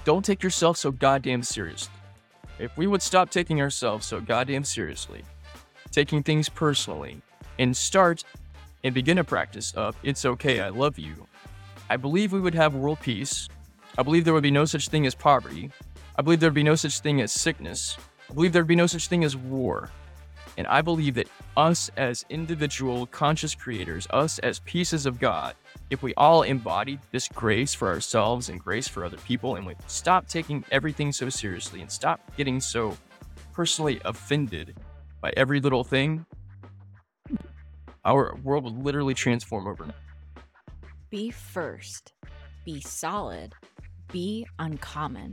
don't take yourself so goddamn seriously. If we would stop taking ourselves so goddamn seriously, taking things personally, and start and begin a practice of "it's okay, I love you," I believe we would have world peace. I believe there would be no such thing as poverty. I believe there would be no such thing as sickness. I believe there would be no such thing as war. And I believe that us as individual conscious creators, us as pieces of God, if we all embodied this grace for ourselves and grace for other people, and we stop taking everything so seriously and stop getting so personally offended by every little thing, our world would literally transform overnight. Be first, be solid, be uncommon.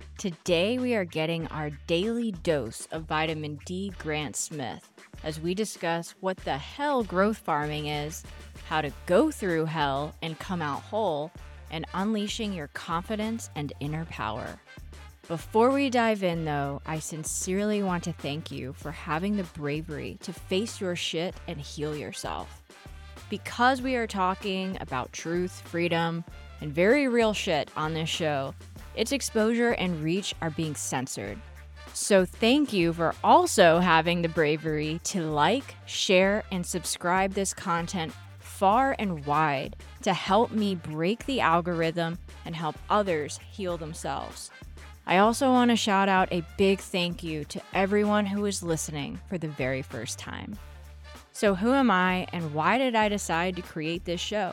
Today we are getting our daily dose of vitamin D Grant Smith as we discuss what the hell growth farming is, how to go through hell and come out whole, and unleashing your confidence and inner power. Before we dive in though, I sincerely want to thank you for having the bravery to face your shit and heal yourself. Because we are talking about truth, freedom, and very real shit on this show, its exposure and reach are being censored. So thank you for also having the bravery to like, share, and subscribe this content far and wide to help me break the algorithm and help others heal themselves. I also want to shout out a big thank you to everyone who is listening for the very first time. So who am I and why did I decide to create this show?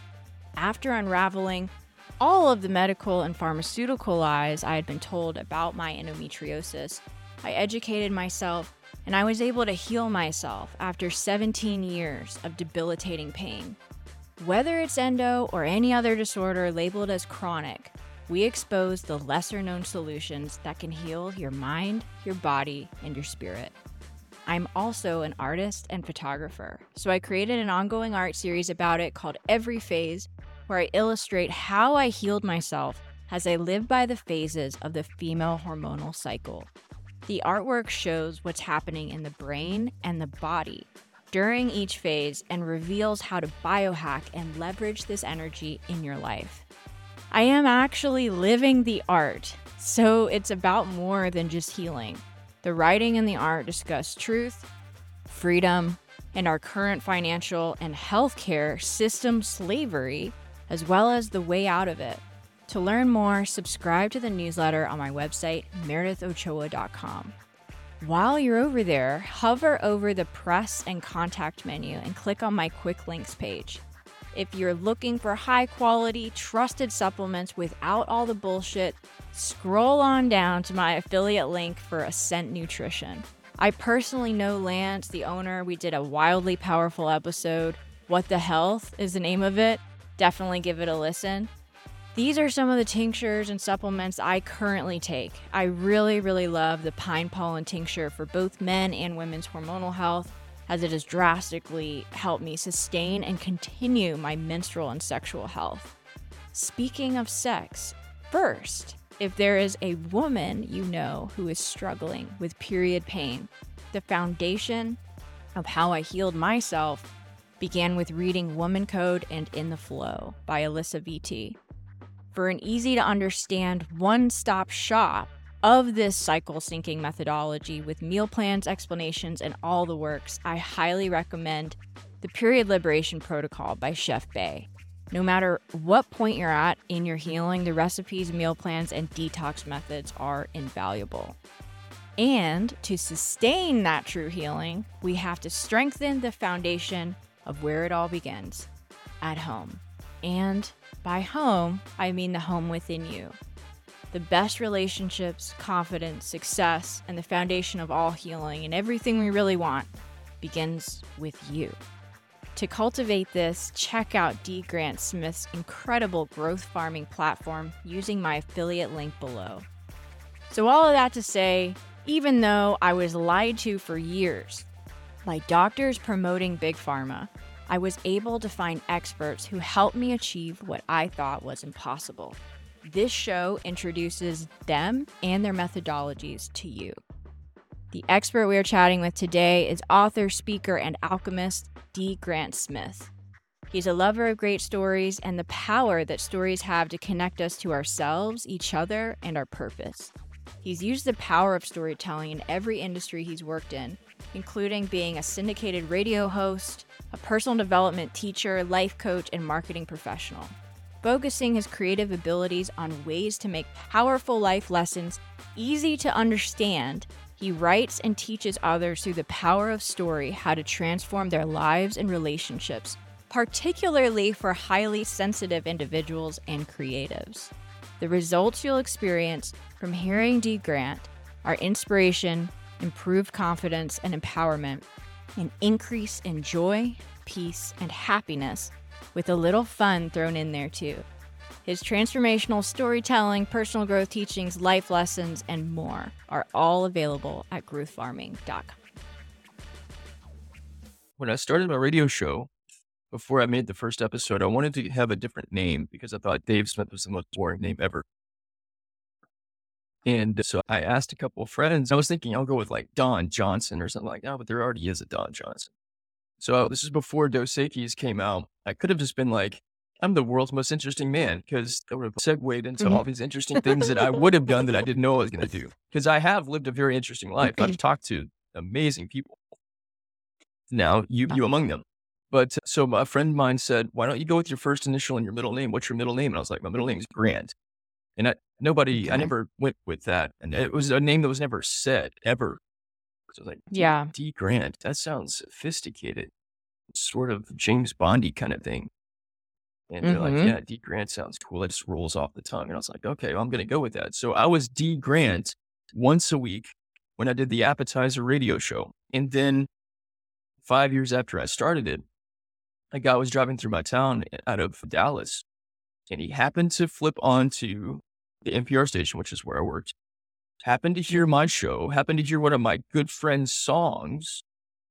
After unraveling all of the medical and pharmaceutical lies I had been told about my endometriosis, I educated myself and I was able to heal myself after 17 years of debilitating pain. Whether it's endo or any other disorder labeled as chronic, we expose the lesser known solutions that can heal your mind, your body, and your spirit. I'm also an artist and photographer, so I created an ongoing art series about it called Every Phase, where I illustrate how I healed myself as I live by the phases of the female hormonal cycle. The artwork shows what's happening in the brain and the body during each phase and reveals how to biohack and leverage this energy in your life. I am actually living the art, so it's about more than just healing. The writing and the art discuss truth, freedom, and our current financial and healthcare system slavery, as well as the way out of it. To learn more, subscribe to the newsletter on my website, meredithochoa.com. While you're over there, hover over the press and contact menu and click on my quick links page. If you're looking for high quality, trusted supplements without all the bullshit, scroll on down to my affiliate link for Ascent Nutrition. I personally know Lance, the owner. We did a wildly powerful episode. What the Health is the name of it. Definitely give it a listen. These are some of the tinctures and supplements I currently take. I really love the pine pollen tincture for both men and women's hormonal health, as it has drastically helped me sustain and continue my menstrual and sexual health. Speaking of sex, first, if there is a woman you know who is struggling with period pain, the foundation of how I healed myself began with reading Woman Code and In the Flow by Alyssa VT. For an easy to understand one-stop shop of this cycle syncing methodology with meal plans, explanations, and all the works, I highly recommend the Period Liberation Protocol by Chef Bae. No matter what point you're at in your healing, the recipes, meal plans, and detox methods are invaluable. And to sustain that true healing, we have to strengthen the foundation of where it all begins, at home. And by home, I mean the home within you. The best relationships, confidence, success, and the foundation of all healing and everything we really want begins with you. To cultivate this, check out D. Grant Smith's incredible growth farming platform using my affiliate link below. So all of that to say, even though I was lied to for years by doctors promoting Big Pharma, I was able to find experts who helped me achieve what I thought was impossible. This show introduces them and their methodologies to you. The expert we are chatting with today is author, speaker, and alchemist D. Grant Smith. He's a lover of great stories and the power that stories have to connect us to ourselves, each other, and our purpose. He's used the power of storytelling in every industry he's worked in, including being a syndicated radio host, a personal development teacher, life coach, and marketing professional. Focusing his creative abilities on ways to make powerful life lessons easy to understand, he writes and teaches others through the power of story how to transform their lives and relationships, particularly for highly sensitive individuals and creatives. The results you'll experience from hearing Dee Grant are inspiration, improved confidence and empowerment, an increase in joy, peace, and happiness, with a little fun thrown in there too. His transformational storytelling, personal growth teachings, life lessons, and more are all available at growthfarming.com. When I started my radio show, before I made the first episode, I wanted to have a different name because I thought Dave Smith was the most boring name ever. And so I asked a couple of friends. I was thinking I'll go with like Don Johnson or something like that, but there already is a Don Johnson. So this is before Dos Equis came out. I could have just been like, I'm the world's most interesting man, because that would have segued into all these interesting things that I would have done that I didn't know I was going to do. Because I have lived a very interesting life. I've talked to amazing people. Now, you among them. But so a friend of mine said, why don't you go with your first initial and your middle name? What's your middle name? And I was like, my middle name is Grant. And I never went with that. And it was a name that was never said, ever. So I was like, Yeah. Dee Grant, that sounds sophisticated. Sort of James Bondy kind of thing. And they're like, yeah, Dee Grant sounds cool. It just rolls off the tongue. And I was like, okay, well, I'm going to go with that. So I was Dee Grant once a week when I did the Appetizer radio show. And then 5 years after I started it, a guy was driving through my town out of Dallas, and he happened to flip onto the NPR station, which is where I worked, happened to hear my show, happened to hear one of my good friend's songs,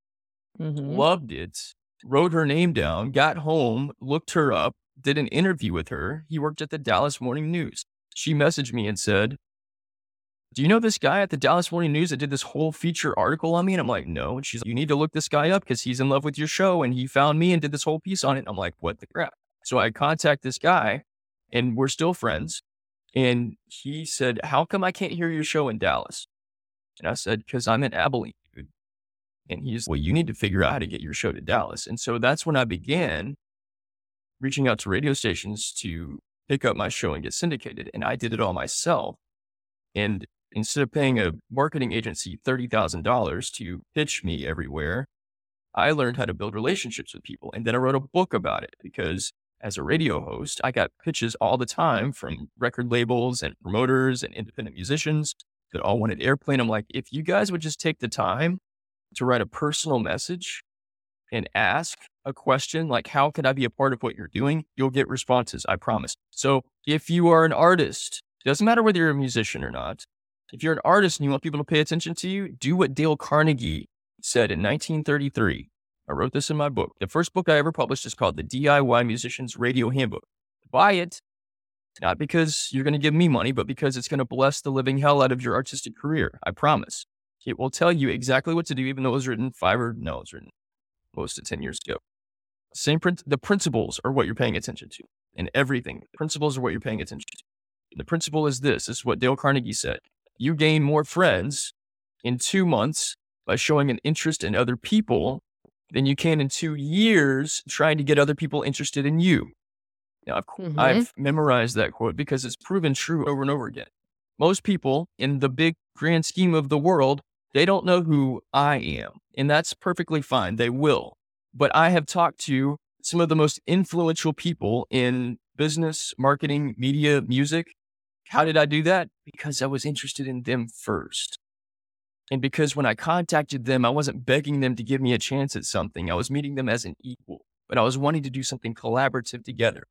loved it, wrote her name down, got home, looked her up, did an interview with her. He worked at the Dallas Morning News. She messaged me and said, do you know this guy at the Dallas Morning News that did this whole feature article on me? And I'm like, no. And she's like, you need to look this guy up because he's in love with your show and he found me and did this whole piece on it. And I'm like, what the crap? So I contact this guy and we're still friends. And he said, how come I can't hear your show in Dallas? And I said, because I'm in Abilene, dude. And he's, well, you need to figure out how to get your show to Dallas. And so that's when I began reaching out to radio stations to pick up my show and get syndicated. And I did it all myself. And instead of paying a marketing agency $30,000 to pitch me everywhere, I learned how to build relationships with people. And then I wrote a book about it because as a radio host, I got pitches all the time from record labels and promoters and independent musicians that all wanted airplay. And I'm like, if you guys would just take the time to write a personal message and ask a question like, how can I be a part of what you're doing? You'll get responses, I promise. So if you are an artist, doesn't matter whether you're a musician or not, if you're an artist and you want people to pay attention to you, do what Dale Carnegie said in 1933. I wrote this in my book. The first book I ever published is called The DIY Musician's Radio Handbook. Buy it, not because you're going to give me money, but because it's going to bless the living hell out of your artistic career. I promise. It will tell you exactly what to do, even though it was written it was written close to 10 years ago. The principles are what you're paying attention to in everything. The principles are what you're paying attention to. The principle is this. This is what Dale Carnegie said. You gain more friends in 2 months by showing an interest in other people than you can in 2 years trying to get other people interested in you. Now, I've memorized that quote because it's proven true over and over again. Most people in the big grand scheme of the world, they don't know who I am, and that's perfectly fine. They will. But I have talked to some of the most influential people in business, marketing, media, music. How did I do that? Because I was interested in them first. And because when I contacted them, I wasn't begging them to give me a chance at something. I was meeting them as an equal, but I was wanting to do something collaborative together.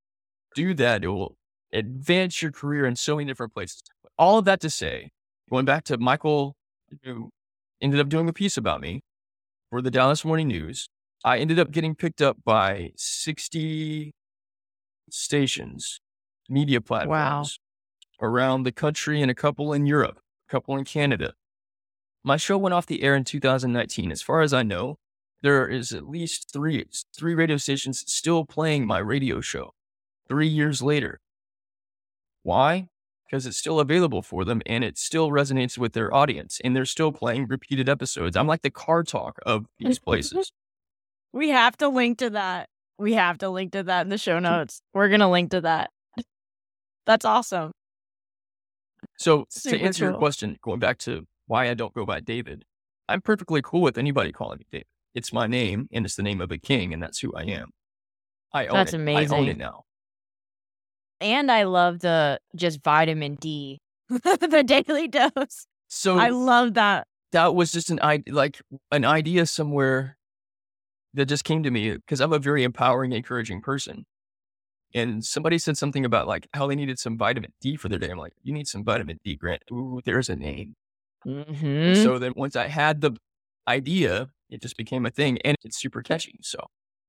Do that. It will advance your career in so many different places. All of that to say, going back to Michael, who ended up doing a piece about me for the Dallas Morning News, I ended up getting picked up by 60 stations, media platforms around the country and a couple in Europe, a couple in Canada. My show went off the air in 2019. As far as I know, there is at least three radio stations still playing my radio show 3 years later. Why? Because it's still available for them and it still resonates with their audience and they're still playing repeated episodes. I'm like the car talk of these places. We have to link to that. We have to link to that in the show notes. We're going to link to that. That's awesome. So Super to answer your cool. question, going back to why I don't go by David, I'm perfectly cool with anybody calling me David. It's my name and it's the name of a king and that's who I am. I own That's it. I own amazing. it now. And I love the just vitamin D, the daily dose. So I love that. that was just an idea somewhere that just came to me because I'm a very empowering, encouraging person. And somebody said something about like how they needed some vitamin D for their day. I'm like, you need some vitamin D, Grant. Ooh, there's a name. Mm-hmm. So then once I had the idea, it just became a thing and it's super catchy. So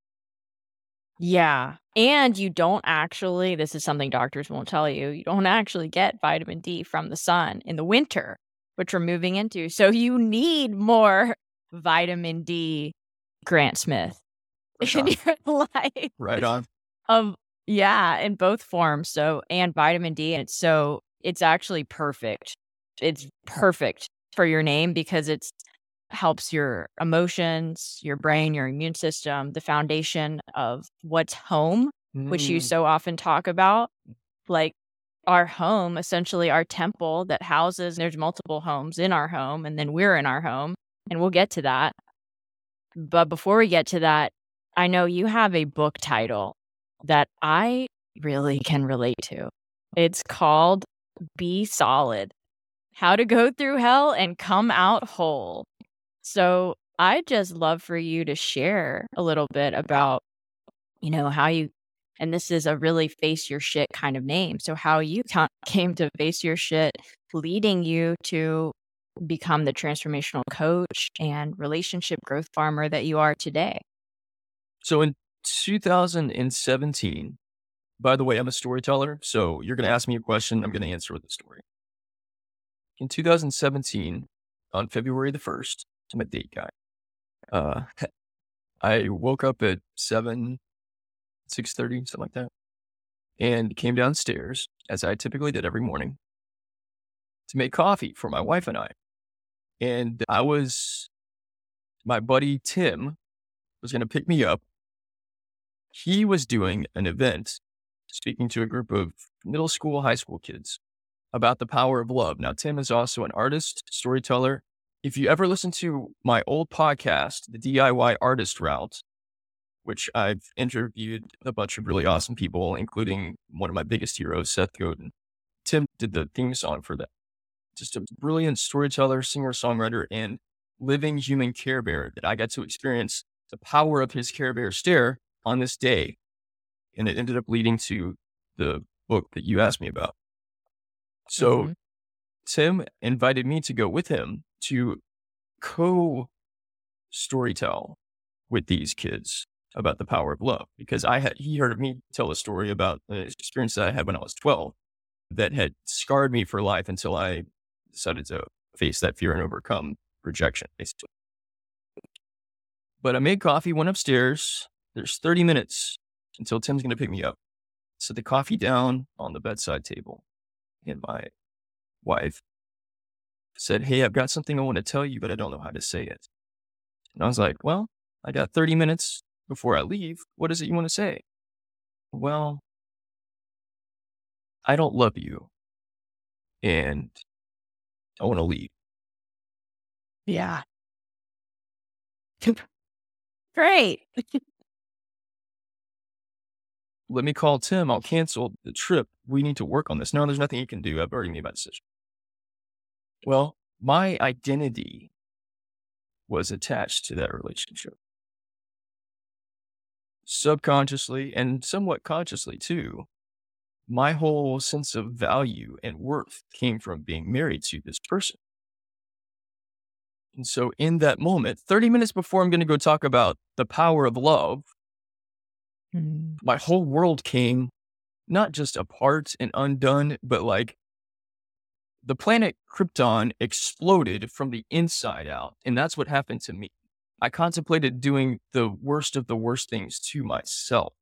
Yeah. And you don't actually, this is something doctors won't tell you, you don't actually get vitamin D from the sun in the winter, which we're moving into. So you need more vitamin D, Grant Smith, in your life. right on. Yeah, in both forms. So, and vitamin D. And it's actually perfect. It's perfect for your name because it's helps your emotions, your brain, your immune system, the foundation of what's home, which you so often talk about. Like our home, essentially our temple that houses, there's multiple homes in our home, and then we're in our home, and we'll get to that. But before we get to that, I know you have a book title that I really can relate to. It's called Be Solid: How to Go Through Hell and Come Out Whole. So I'd just love for you to share a little bit about, how you, and this is a really face your shit kind of name. So how you came to face your shit, leading you to become the transformational coach and relationship growth farmer that you are today. So in 2017, by the way, I'm a storyteller. So you're going to ask me a question. I'm going to answer with a story. In 2017, on February the 1st, I'm a date guy. I woke up at 6:30, something like that, and came downstairs, as I typically did every morning, to make coffee for my wife and I. And my buddy Tim was going to pick me up. He was doing an event, speaking to a group of middle school, high school kids about the power of love. Now, Tim is also an artist, storyteller. If you ever listen to my old podcast, the DIY Artist Route, which I've interviewed a bunch of really awesome people, including one of my biggest heroes, Seth Godin. Tim did the theme song for that. Just a brilliant storyteller, singer-songwriter, and living human Care Bear that I got to experience the power of his Care Bear stare on this day. And it ended up leading to the book that you asked me about. So Tim invited me to go with him to co-storytell with these kids about the power of love, because he heard me tell a story about an experience that I had when I was 12 that had scarred me for life until I decided to face that fear and overcome rejection, basically. But I made coffee, went upstairs. There's 30 minutes until Tim's going to pick me up. Set the coffee down on the bedside table, and my wife said, "Hey, I've got something I want to tell you, but I don't know how to say it." And I was like, "Well, I got 30 minutes before I leave. What is it you want to say?" "Well, I don't love you, and I want to leave." Yeah. Great. "Let me call Tim. I'll cancel the trip. We need to work on this." "No, there's nothing you can do. I've already made my decision." Well, my identity was attached to that relationship. Subconsciously and somewhat consciously too, my whole sense of value and worth came from being married to this person. And so in that moment, 30 minutes before I'm going to go talk about the power of love, my whole world came not just apart and undone, but like the planet Krypton exploded from the inside out. And that's what happened to me. I contemplated doing the worst of the worst things to myself.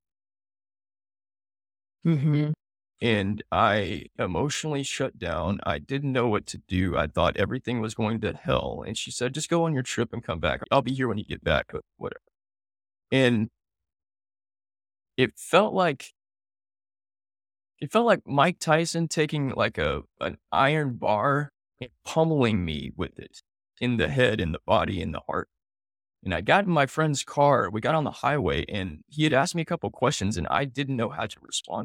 Mm-hmm. And I emotionally shut down. I didn't know what to do. I thought everything was going to hell. And she said, just go on your trip and come back. I'll be here when you get back, but whatever. And it felt like Mike Tyson taking like an iron bar and pummeling me with it in the head, in the body, in the heart. And I got in my friend's car. We got on the highway, and he had asked me a couple questions, and I didn't know how to respond.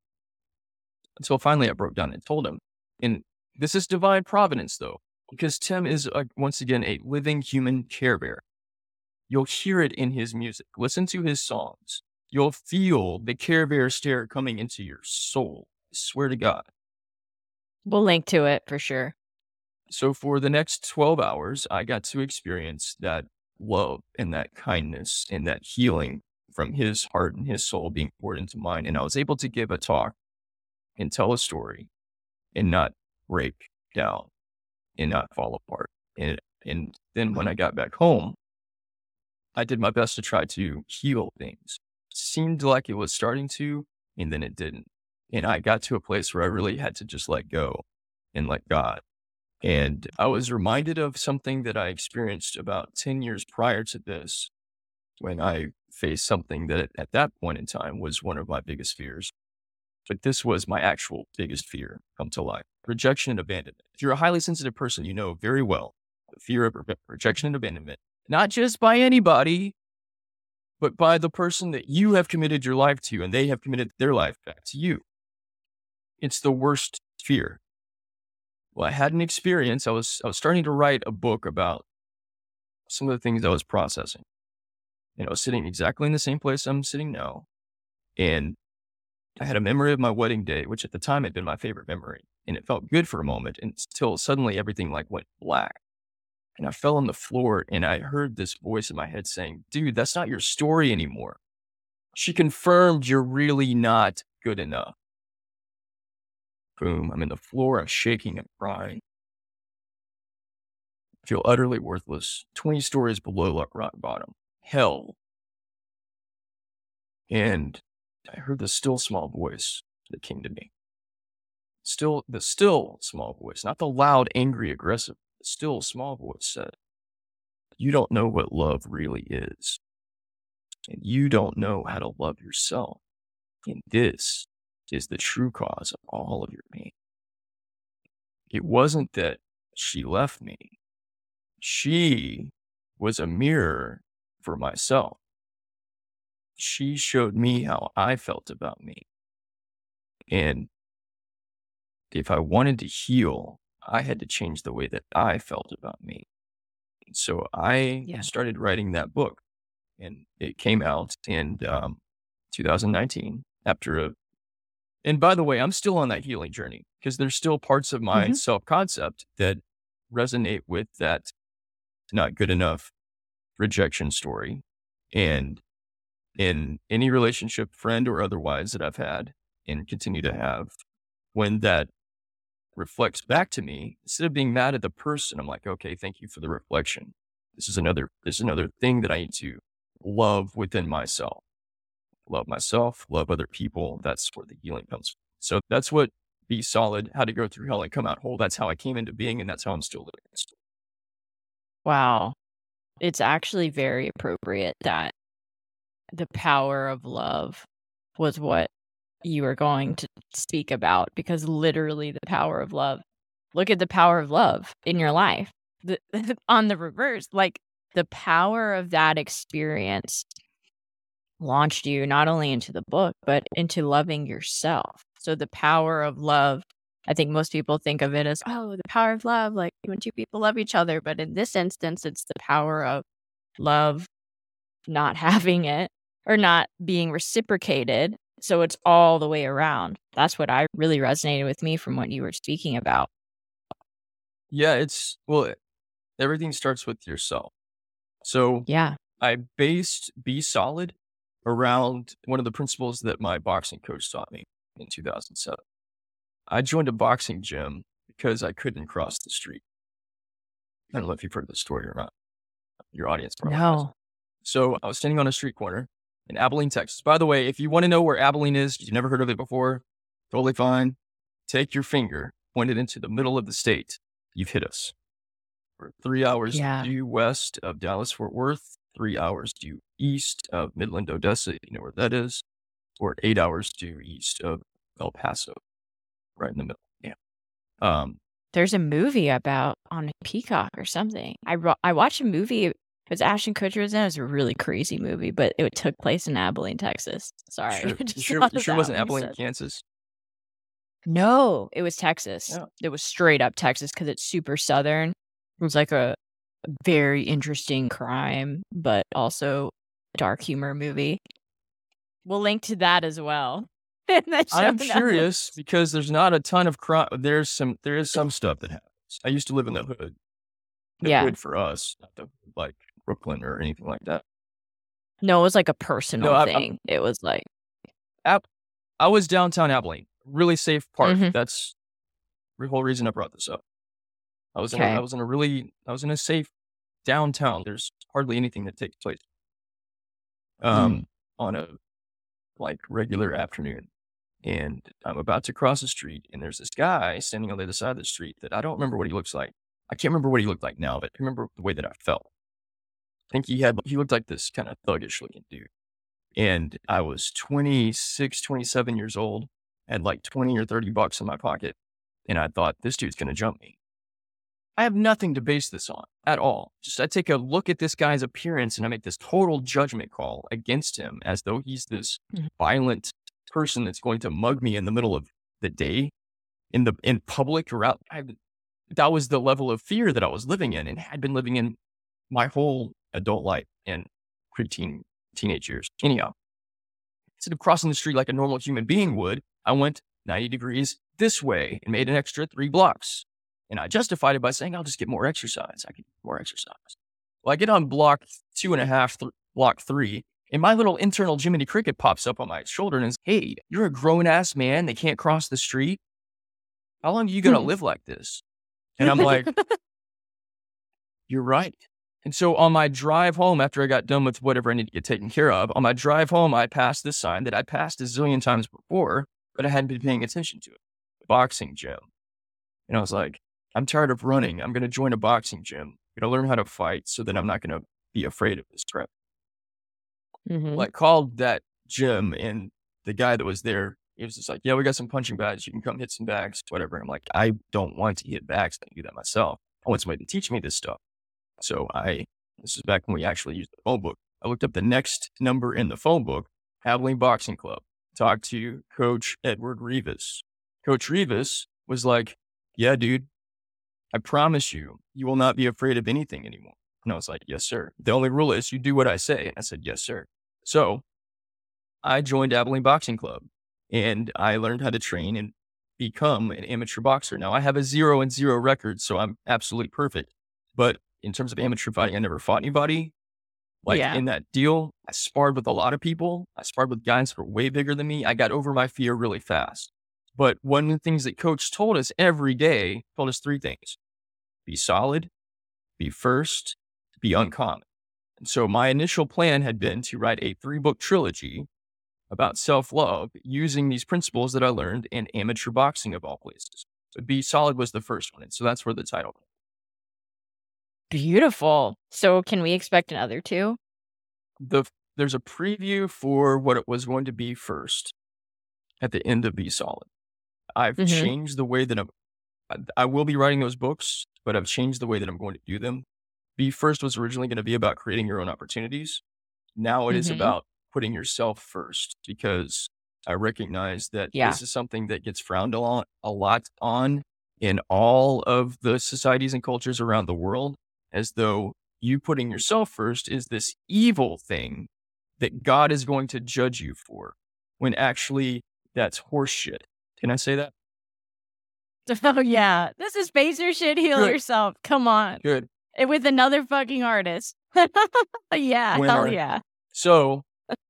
Until finally I broke down and told him. And this is divine providence, though, because Tim is, once again, a living human Care Bear. You'll hear it in his music. Listen to his songs. You'll feel the Care Bear stare coming into your soul. I swear to God. We'll link to it for sure. So for the next 12 hours, I got to experience that love and that kindness and that healing from his heart and his soul being poured into mine. And I was able to give a talk and tell a story and not break down and not fall apart. And then when I got back home, I did my best to try to heal things. Seemed like it was starting to, and then it didn't. And I got to a place where I really had to just let go and let God. And I was reminded of something that I experienced about 10 years prior to this, when I faced something that at that point in time was one of my biggest fears. But this was my actual biggest fear come to life: rejection and abandonment. If you're a highly sensitive person, you know very well the fear of rejection and abandonment, not just by anybody, but by the person that you have committed your life to, and they have committed their life back to you. It's the worst fear. Well, I had an experience. I was starting to write a book about some of the things I was processing. And I was sitting exactly in the same place I'm sitting now. And I had a memory of my wedding day, which at the time had been my favorite memory. And it felt good for a moment until suddenly everything like went black. And I fell on the floor and I heard this voice in my head saying, dude, that's not your story anymore. She confirmed you're really not good enough. Boom, I'm in the floor, I'm shaking and crying. I feel utterly worthless, 20 stories below rock bottom. Hell. And I heard the still small voice that came to me. The still small voice, not the loud, angry, aggressive. The still small voice said, you don't know what love really is. And you don't know how to love yourself. And this is the true cause of all of your pain. It wasn't that she left me. She was a mirror for myself. She showed me how I felt about me. And if I wanted to heal, I had to change the way that I felt about me. So I started writing that book, and it came out in 2019 and by the way, I'm still on that healing journey because there's still parts of my self-concept that resonate with that not good enough rejection story. And in any relationship, friend or otherwise, that I've had and continue to have, when that reflects back to me, instead of being mad at the person, I'm like, okay, thank you for the reflection. This is another thing that I need to love within myself. Love myself, love other people. That's where the healing comes from. So that's what Be Solid, How to Go Through Hell and Come Out Whole. That's how I came into being, and that's how I'm still living. Wow. It's actually very appropriate that the power of love was what you were going to speak about, because literally the power of love. Look at the power of love in your life. On the reverse, like the power of that experience launched you not only into the book, but into loving yourself. So the power of love, I think most people think of it as, oh, the power of love, like when two people love each other. But in this instance, it's the power of love not having it or not being reciprocated. So it's all the way around. That's what I really resonated with me from what you were speaking about. Yeah, everything starts with yourself. So yeah, I based Be Solid around one of the principles that my boxing coach taught me in 2007. I joined a boxing gym because I couldn't cross the street. I don't know if you've heard this story or not. Your audience probably doesn't. No. So I was standing on a street corner in Abilene, Texas. By the way, if you want to know where Abilene is, you've never heard of it before, totally fine. Take your finger, point it into the middle of the state. You've hit us. We're 3 hours due west of Dallas-Fort Worth, 3 hours due east of Midland, Odessa, if you know where that is, or 8 hours due east of El Paso, right in the middle. Yeah. There's a movie about on Peacock or something. I watched a movie. It was Ashton Kutcher was in it. It was a really crazy movie, but it took place in Abilene, Texas. Sorry. You sure it wasn't Abilene, Kansas? No, it was Texas. Yeah. It was straight up Texas because it's super southern. It was like a very interesting crime, but also dark humor movie. We'll link to that as well. I'm curious because there's not a ton of crime. There is some stuff that happens. I used to live in the hood. The hood for us, not the like Brooklyn or anything like that. No, it was like a personal thing. It was like I was downtown Abilene, really safe park. Mhm. That's the whole reason I brought this up. I was in a safe downtown. There's hardly anything that takes place on a like regular afternoon. And I'm about to cross the street, and there's this guy standing on the other side of the street that I don't remember what he looks like. I can't remember what he looked like now, but I remember the way that I felt. I think he looked like this kind of thuggish looking dude. And I was 26, 27 years old, had like 20 or 30 bucks in my pocket. And I thought, this dude's going to jump me. I have nothing to base this on at all. Just I take a look at this guy's appearance and I make this total judgment call against him as though he's this violent person that's going to mug me in the middle of the day in public or out. That was the level of fear that I was living in and had been living in my whole adult life and preteen, teenage years. Anyhow, instead of crossing the street like a normal human being would, I went 90 degrees this way and made an extra 3 blocks. And I justified it by saying, I'll just get more exercise. I can get more exercise. Well, I get on block 2.5, block 3, and my little internal Jiminy Cricket pops up on my shoulder and says, hey, you're a grown-ass man. They can't cross the street. How long are you going to live like this? And I'm like, you're right. And so on my drive home, after I got done with whatever I need to get taken care of, on my drive home, I passed this sign that I passed a zillion times before, but I hadn't been paying attention to it. Boxing gym. And I was like, I'm tired of running. I'm going to join a boxing gym. I'm going to learn how to fight so that I'm not going to be afraid of this crap. Well, I called that gym, and the guy that was there, he was just like, yeah, we got some punching bags. You can come hit some bags, whatever. I'm like, I don't want to hit bags. I can do that myself. I want somebody to teach me this stuff. So this is back when we actually used the phone book. I looked up the next number in the phone book, Abilene Boxing Club. Talked to Coach Edward Rivas. Coach Rivas was like, yeah, dude, I promise you, you will not be afraid of anything anymore. And I was like, yes, sir. The only rule is you do what I say. And I said, yes, sir. So I joined Abilene Boxing Club and I learned how to train and become an amateur boxer. Now I have a 0-0 record, so I'm absolutely perfect. But in terms of amateur fighting, I never fought anybody. In that deal, I sparred with a lot of people. I sparred with guys who were way bigger than me. I got over my fear really fast. But one of the things that coach told us every day, told us 3 things. Be solid, be first, be uncommon. And so my initial plan had been to write a 3-book trilogy about self-love using these principles that I learned in amateur boxing of all places. So Be Solid was the first one. And so that's where the title came. Beautiful. So can we expect another 2? There's a preview for what it was going to be first at the end of Be Solid. I've changed the way that I will be writing those books, but I've changed the way that I'm going to do them. Be First was originally going to be about creating your own opportunities. Now it is about putting yourself first, because I recognize that this is something that gets frowned a lot on in all of the societies and cultures around the world, as though you putting yourself first is this evil thing that God is going to judge you for, when actually that's horseshit. Can I say that? Oh, yeah. This is Face Your Shit, Heal Yourself. Come on. Good. And with another fucking artist. Yeah. Hell yeah. So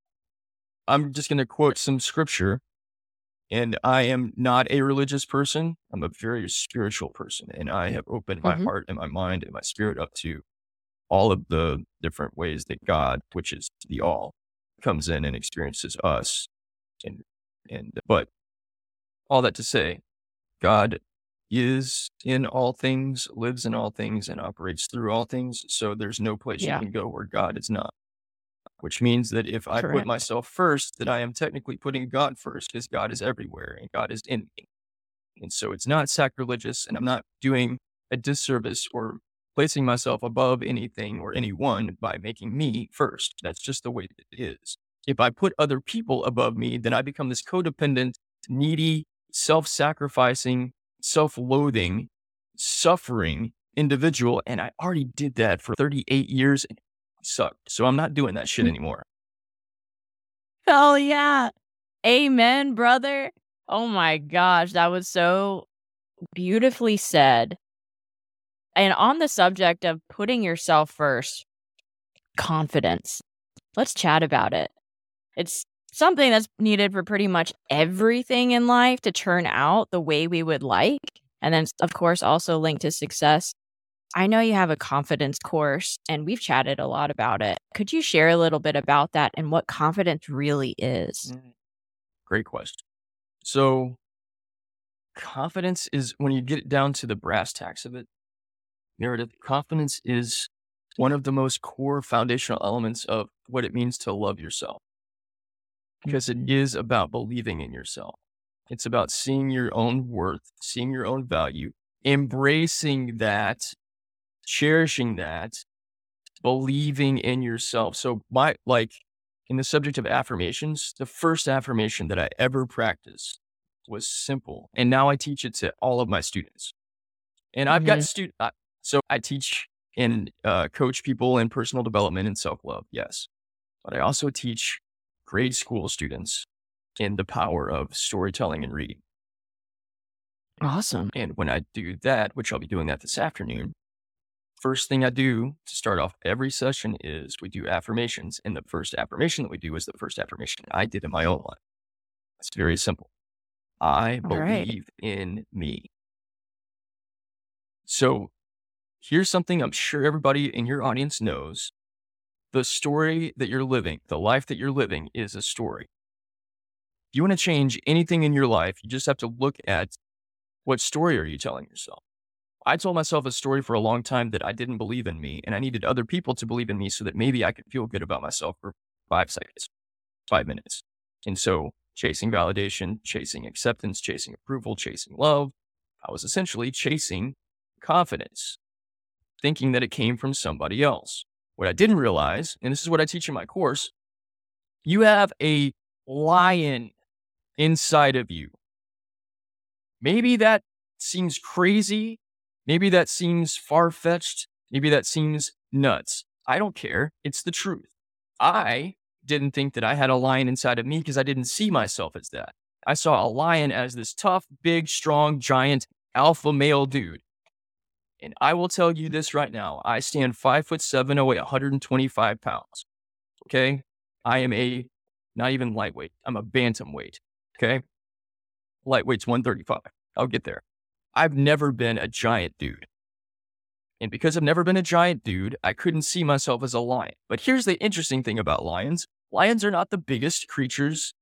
I'm just going to quote some scripture. And I am not a religious person. I'm a very spiritual person. And I have opened my heart and my mind and my spirit up to all of the different ways that God, which is the all, comes in and experiences us. But all that to say, God is in all things, lives in all things, and operates through all things. So there's no place you Yeah. can go where God is not. Which means that if I put Correct. myself first, that I am technically putting God first, because God is everywhere and God is in me. And so it's not sacrilegious, and I'm not doing a disservice or placing myself above anything or anyone by making me first. That's just the way that it is. If I put other people above me, then I become this codependent, needy, self-sacrificing, self-loathing, suffering individual. And I already did that for 38 years and it sucked. So I'm not doing that shit anymore. Oh, yeah. Amen, brother. Oh my gosh, that was so beautifully said. And on the subject of putting yourself first, confidence. Let's chat about it. It's something that's needed for pretty much everything in life to turn out the way we would like. And then, of course, also linked to success. I know you have a confidence course, and we've chatted a lot about it. Could you share a little bit about that and what confidence really is? Great question. So confidence is, when you get it down to the brass tacks of it, Meredith, confidence is one of the most core foundational elements of what it means to love yourself. Because it is about believing in yourself. It's about seeing your own worth, seeing your own value, embracing that, cherishing that, believing in yourself. So in the subject of affirmations, the first affirmation that I ever practiced was simple. And now I teach it to all of my students. And I've got so I teach and coach people in personal development and self-love, yes. But I also teach grade school students in the power of storytelling and reading. Awesome. And when I do that, which I'll be doing that this afternoon, first thing I do to start off every session is we do affirmations. And the first affirmation that we do is the first affirmation I did in my own life. It's very simple. I believe in me. So here's something I'm sure everybody in your audience knows. The story that you're living, the life that you're living is a story. If you want to change anything in your life, you just have to look at what story are you telling yourself. I told myself a story for a long time that I didn't believe in me, and I needed other people to believe in me so that maybe I could feel good about myself for 5 seconds, 5 minutes. And so chasing validation, chasing acceptance, chasing approval, chasing love, I was essentially chasing confidence, thinking that it came from somebody else. What I didn't realize, and this is what I teach in my course, you have a lion inside of you. Maybe that seems crazy. Maybe that seems far-fetched. Maybe that seems nuts. I don't care. It's the truth. I didn't think that I had a lion inside of me because I didn't see myself as that. I saw a lion as this tough, big, strong, giant, alpha male dude. And I will tell you this right now. I stand 5'7", I weigh 125 pounds. Okay. I am not even lightweight. I'm a bantamweight. Okay. Lightweight's 135. I'll get there. I've never been a giant dude. And because I've never been a giant dude, I couldn't see myself as a lion. But here's the interesting thing about lions. Lions are not the biggest creatures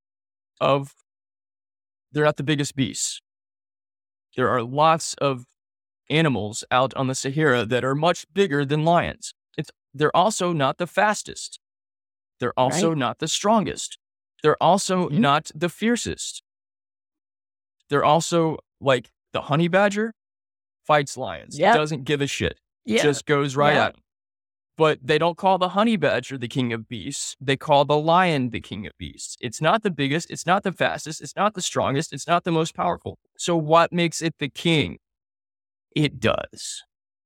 they're not the biggest beasts. There are lots of animals out on the Sahara that are much bigger than lions. They're also not the fastest. They're also not the strongest. They're also not the fiercest. They're also like the honey badger fights lions. Yep. Doesn't give a shit. Yeah. Just goes right at them. But they don't call the honey badger the king of beasts. They call the lion the king of beasts. It's not the biggest. It's not the fastest. It's not the strongest. It's not the most powerful. So what makes it the king? It does.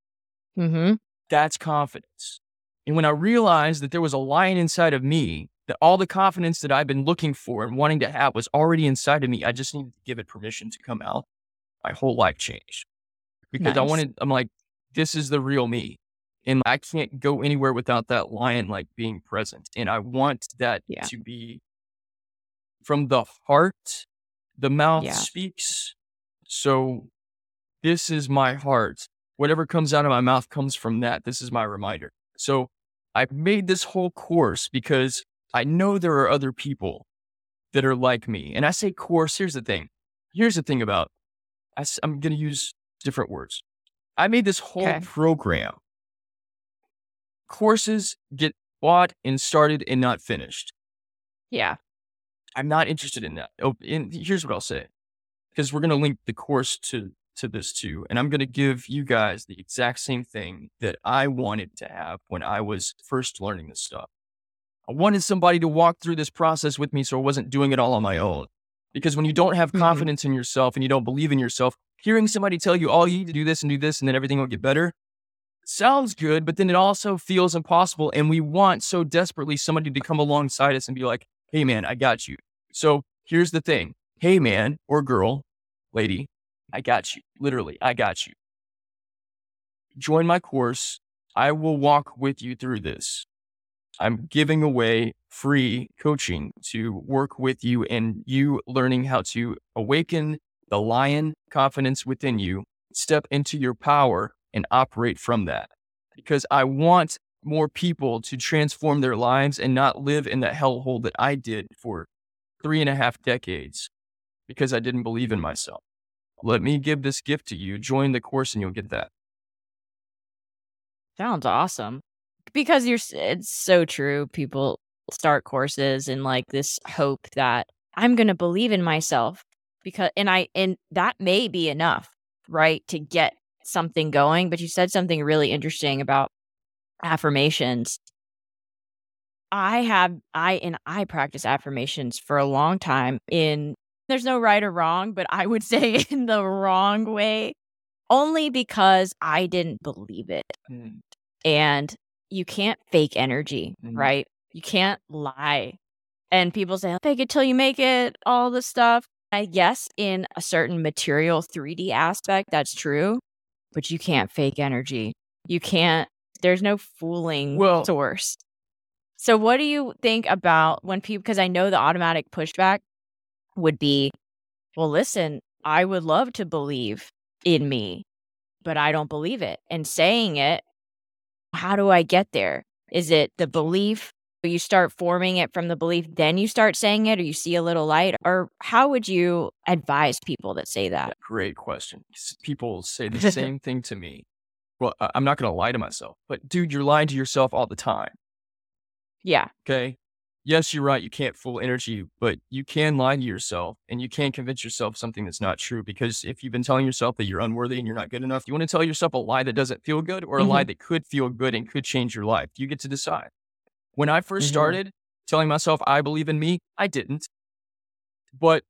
That's confidence. And when I realized that there was a lion inside of me, that all the confidence that I've been looking for and wanting to have was already inside of me, I just needed to give it permission to come out. My whole life changed. Because I'm like, this is the real me. And I can't go anywhere without that lion being present. And I want that to be from the heart. The mouth speaks. So this is my heart. Whatever comes out of my mouth comes from that. This is my reminder. So I've made this whole course because I know there are other people that are like me. And I say course, here's the thing. Here's the thing about, I'm going to use different words. I made this whole Okay. program. Courses get bought and started and not finished. Yeah. I'm not interested in that. Oh, and here's what I'll say, because we're going to link the course to this too. And I'm going to give you guys the exact same thing that I wanted to have when I was first learning this stuff. I wanted somebody to walk through this process with me so I wasn't doing it all on my own. Because when you don't have confidence in yourself and you don't believe in yourself, hearing somebody tell you, oh, you need to do this and then everything will get better, sounds good, but then it also feels impossible. And we want so desperately somebody to come alongside us and be like, hey, man, I got you. So here's the thing. Hey, man or girl, lady, I got you. Literally, I got you. Join my course. I will walk with you through this. I'm giving away free coaching to work with you and you learning how to awaken the lion confidence within you, step into your power and operate from that. Because I want more people to transform their lives and not live in the hellhole that I did for 3.5 decades because I didn't believe in myself. Let me give this gift to you. Join the course and you'll get that. Sounds awesome. Because it's so true. People start courses in like this hope that I'm going to believe in myself and that may be enough, right? To get something going. But you said something really interesting about affirmations. I practice affirmations for a long time there's no right or wrong, but I would say in the wrong way, only because I didn't believe it. And you can't fake energy, right? You can't lie. And people say, fake it till you make it, all this stuff. I guess in a certain material 3D aspect, that's true, but you can't fake energy. You can't, there's no fooling source. So what do you think about when people, because I know the automatic pushback would be, well, listen, I would love to believe in me, but I don't believe it. And saying it, how do I get there? Is it the belief? You start forming it from the belief, then you start saying it, or you see a little light? Or how would you advise people that say that? Great question. People say the same thing to me. Well, I'm not going to lie to myself, but dude, you're lying to yourself all the time. Yeah. Okay. Yes, you're right. You can't fool energy, but you can lie to yourself and you can convince yourself something that's not true. Because if you've been telling yourself that you're unworthy and you're not good enough, you want to tell yourself a lie that doesn't feel good or a lie that could feel good and could change your life. You get to decide. When I first started telling myself I believe in me, I didn't. But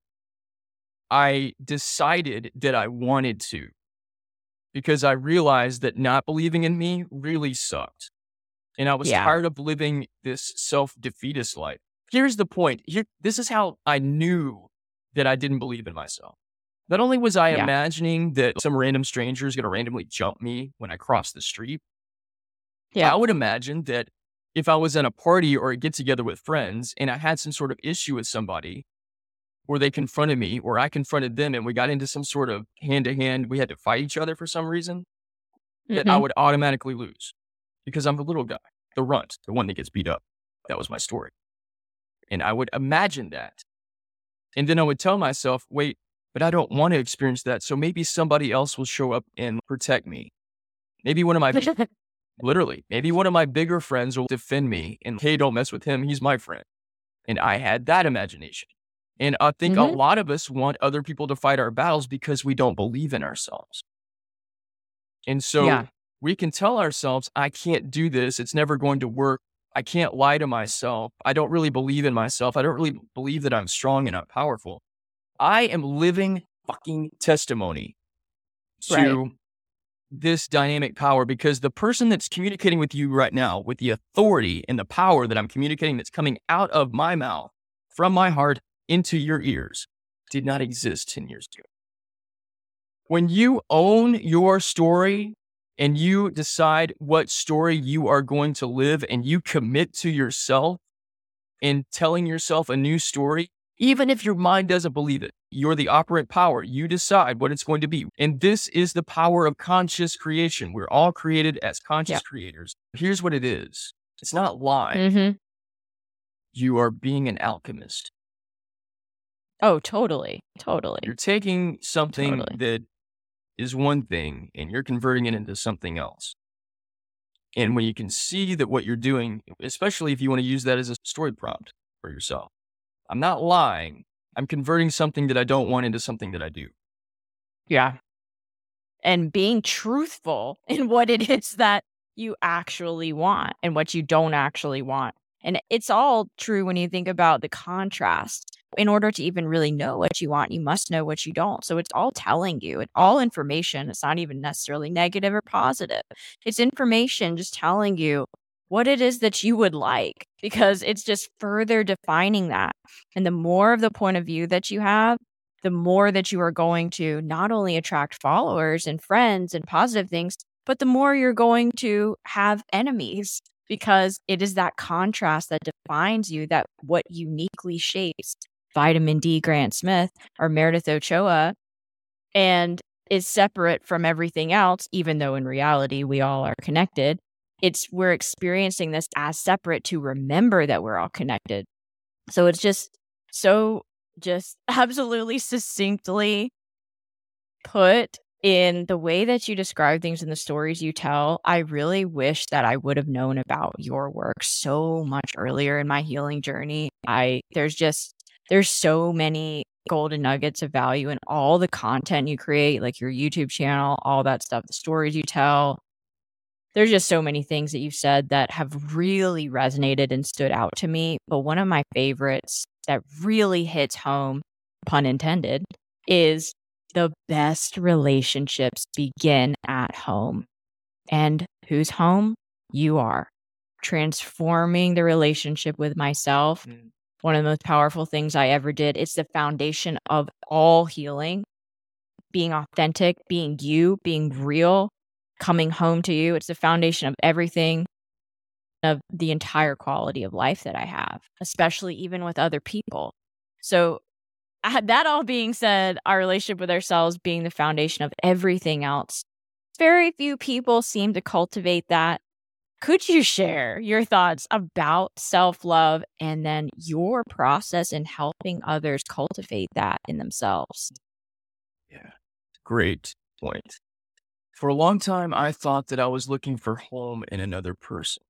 I decided that I wanted to because I realized that not believing in me really sucked. And I was tired of living this self-defeatist life. Here's the point. This is how I knew that I didn't believe in myself. Not only was I imagining that some random stranger is going to randomly jump me when I cross the street, I would imagine that if I was at a party or a get-together with friends and I had some sort of issue with somebody, or they confronted me, or I confronted them, and we got into some sort of hand-to-hand, we had to fight each other for some reason, that I would automatically lose. Because I'm the little guy, the runt, the one that gets beat up. That was my story. And I would imagine that. And then I would tell myself, wait, but I don't want to experience that. So maybe somebody else will show up and protect me. Maybe one of my, maybe one of my bigger friends will defend me. And hey, don't mess with him. He's my friend. And I had that imagination. And I think a lot of us want other people to fight our battles because we don't believe in ourselves. And so we can tell ourselves, I can't do this. It's never going to work. I can't lie to myself. I don't really believe in myself. I don't really believe that I'm strong and I'm powerful. I am living fucking testimony to this dynamic power because the person that's communicating with you right now, with the authority and the power that I'm communicating that's coming out of my mouth, from my heart into your ears, did not exist 10 years ago. When you own your story and you decide what story you are going to live and you commit to yourself in telling yourself a new story, Even if your mind doesn't believe it, you're the operant power. You decide what it's going to be. And this is the power of conscious creation. We're all created as conscious creators. Here's what it is. It's not lying. Mm-hmm. You are being an alchemist. Oh, totally. Totally. You're taking something that is one thing and you're converting it into something else. And when you can see that what you're doing, especially if you want to use that as a story prompt for yourself, I'm not lying. I'm converting something that I don't want into something that I do. Yeah. And being truthful in what it is that you actually want and what you don't actually want. And it's all true when you think about the contrast. In order to even really know what you want, you must know what you don't. So it's all telling you, it's all information. It's not even necessarily negative or positive. It's information just telling you what it is that you would like, because it's just further defining that. And the more of the point of view that you have, the more that you are going to not only attract followers and friends and positive things, but the more you're going to have enemies, because it is that contrast that defines you, that what uniquely shapes Vitamin D Grant Smith or Meredith Ochoa, and is separate from everything else, even though in reality we all are connected. We're experiencing this as separate to remember that we're all connected. So it's just absolutely succinctly put in the way that you describe things in the stories you tell. I really wish that I would have known about your work so much earlier in my healing journey. There's so many golden nuggets of value in all the content you create, like your YouTube channel, all that stuff, the stories you tell. There's just so many things that you've said that have really resonated and stood out to me. But one of my favorites that really hits home, pun intended, is the best relationships begin at home. And whose home? You are. Transforming the relationship with myself. One of the most powerful things I ever did. It's the foundation of all healing. Being authentic, being you, being real, coming home to you. It's the foundation of everything, of the entire quality of life that I have, especially even with other people. So that all being said, our relationship with ourselves being the foundation of everything else, very few people seem to cultivate that. Could you share your thoughts about self-love and then your process in helping others cultivate that in themselves? Yeah, great point. For a long time, I thought that I was looking for home in another person.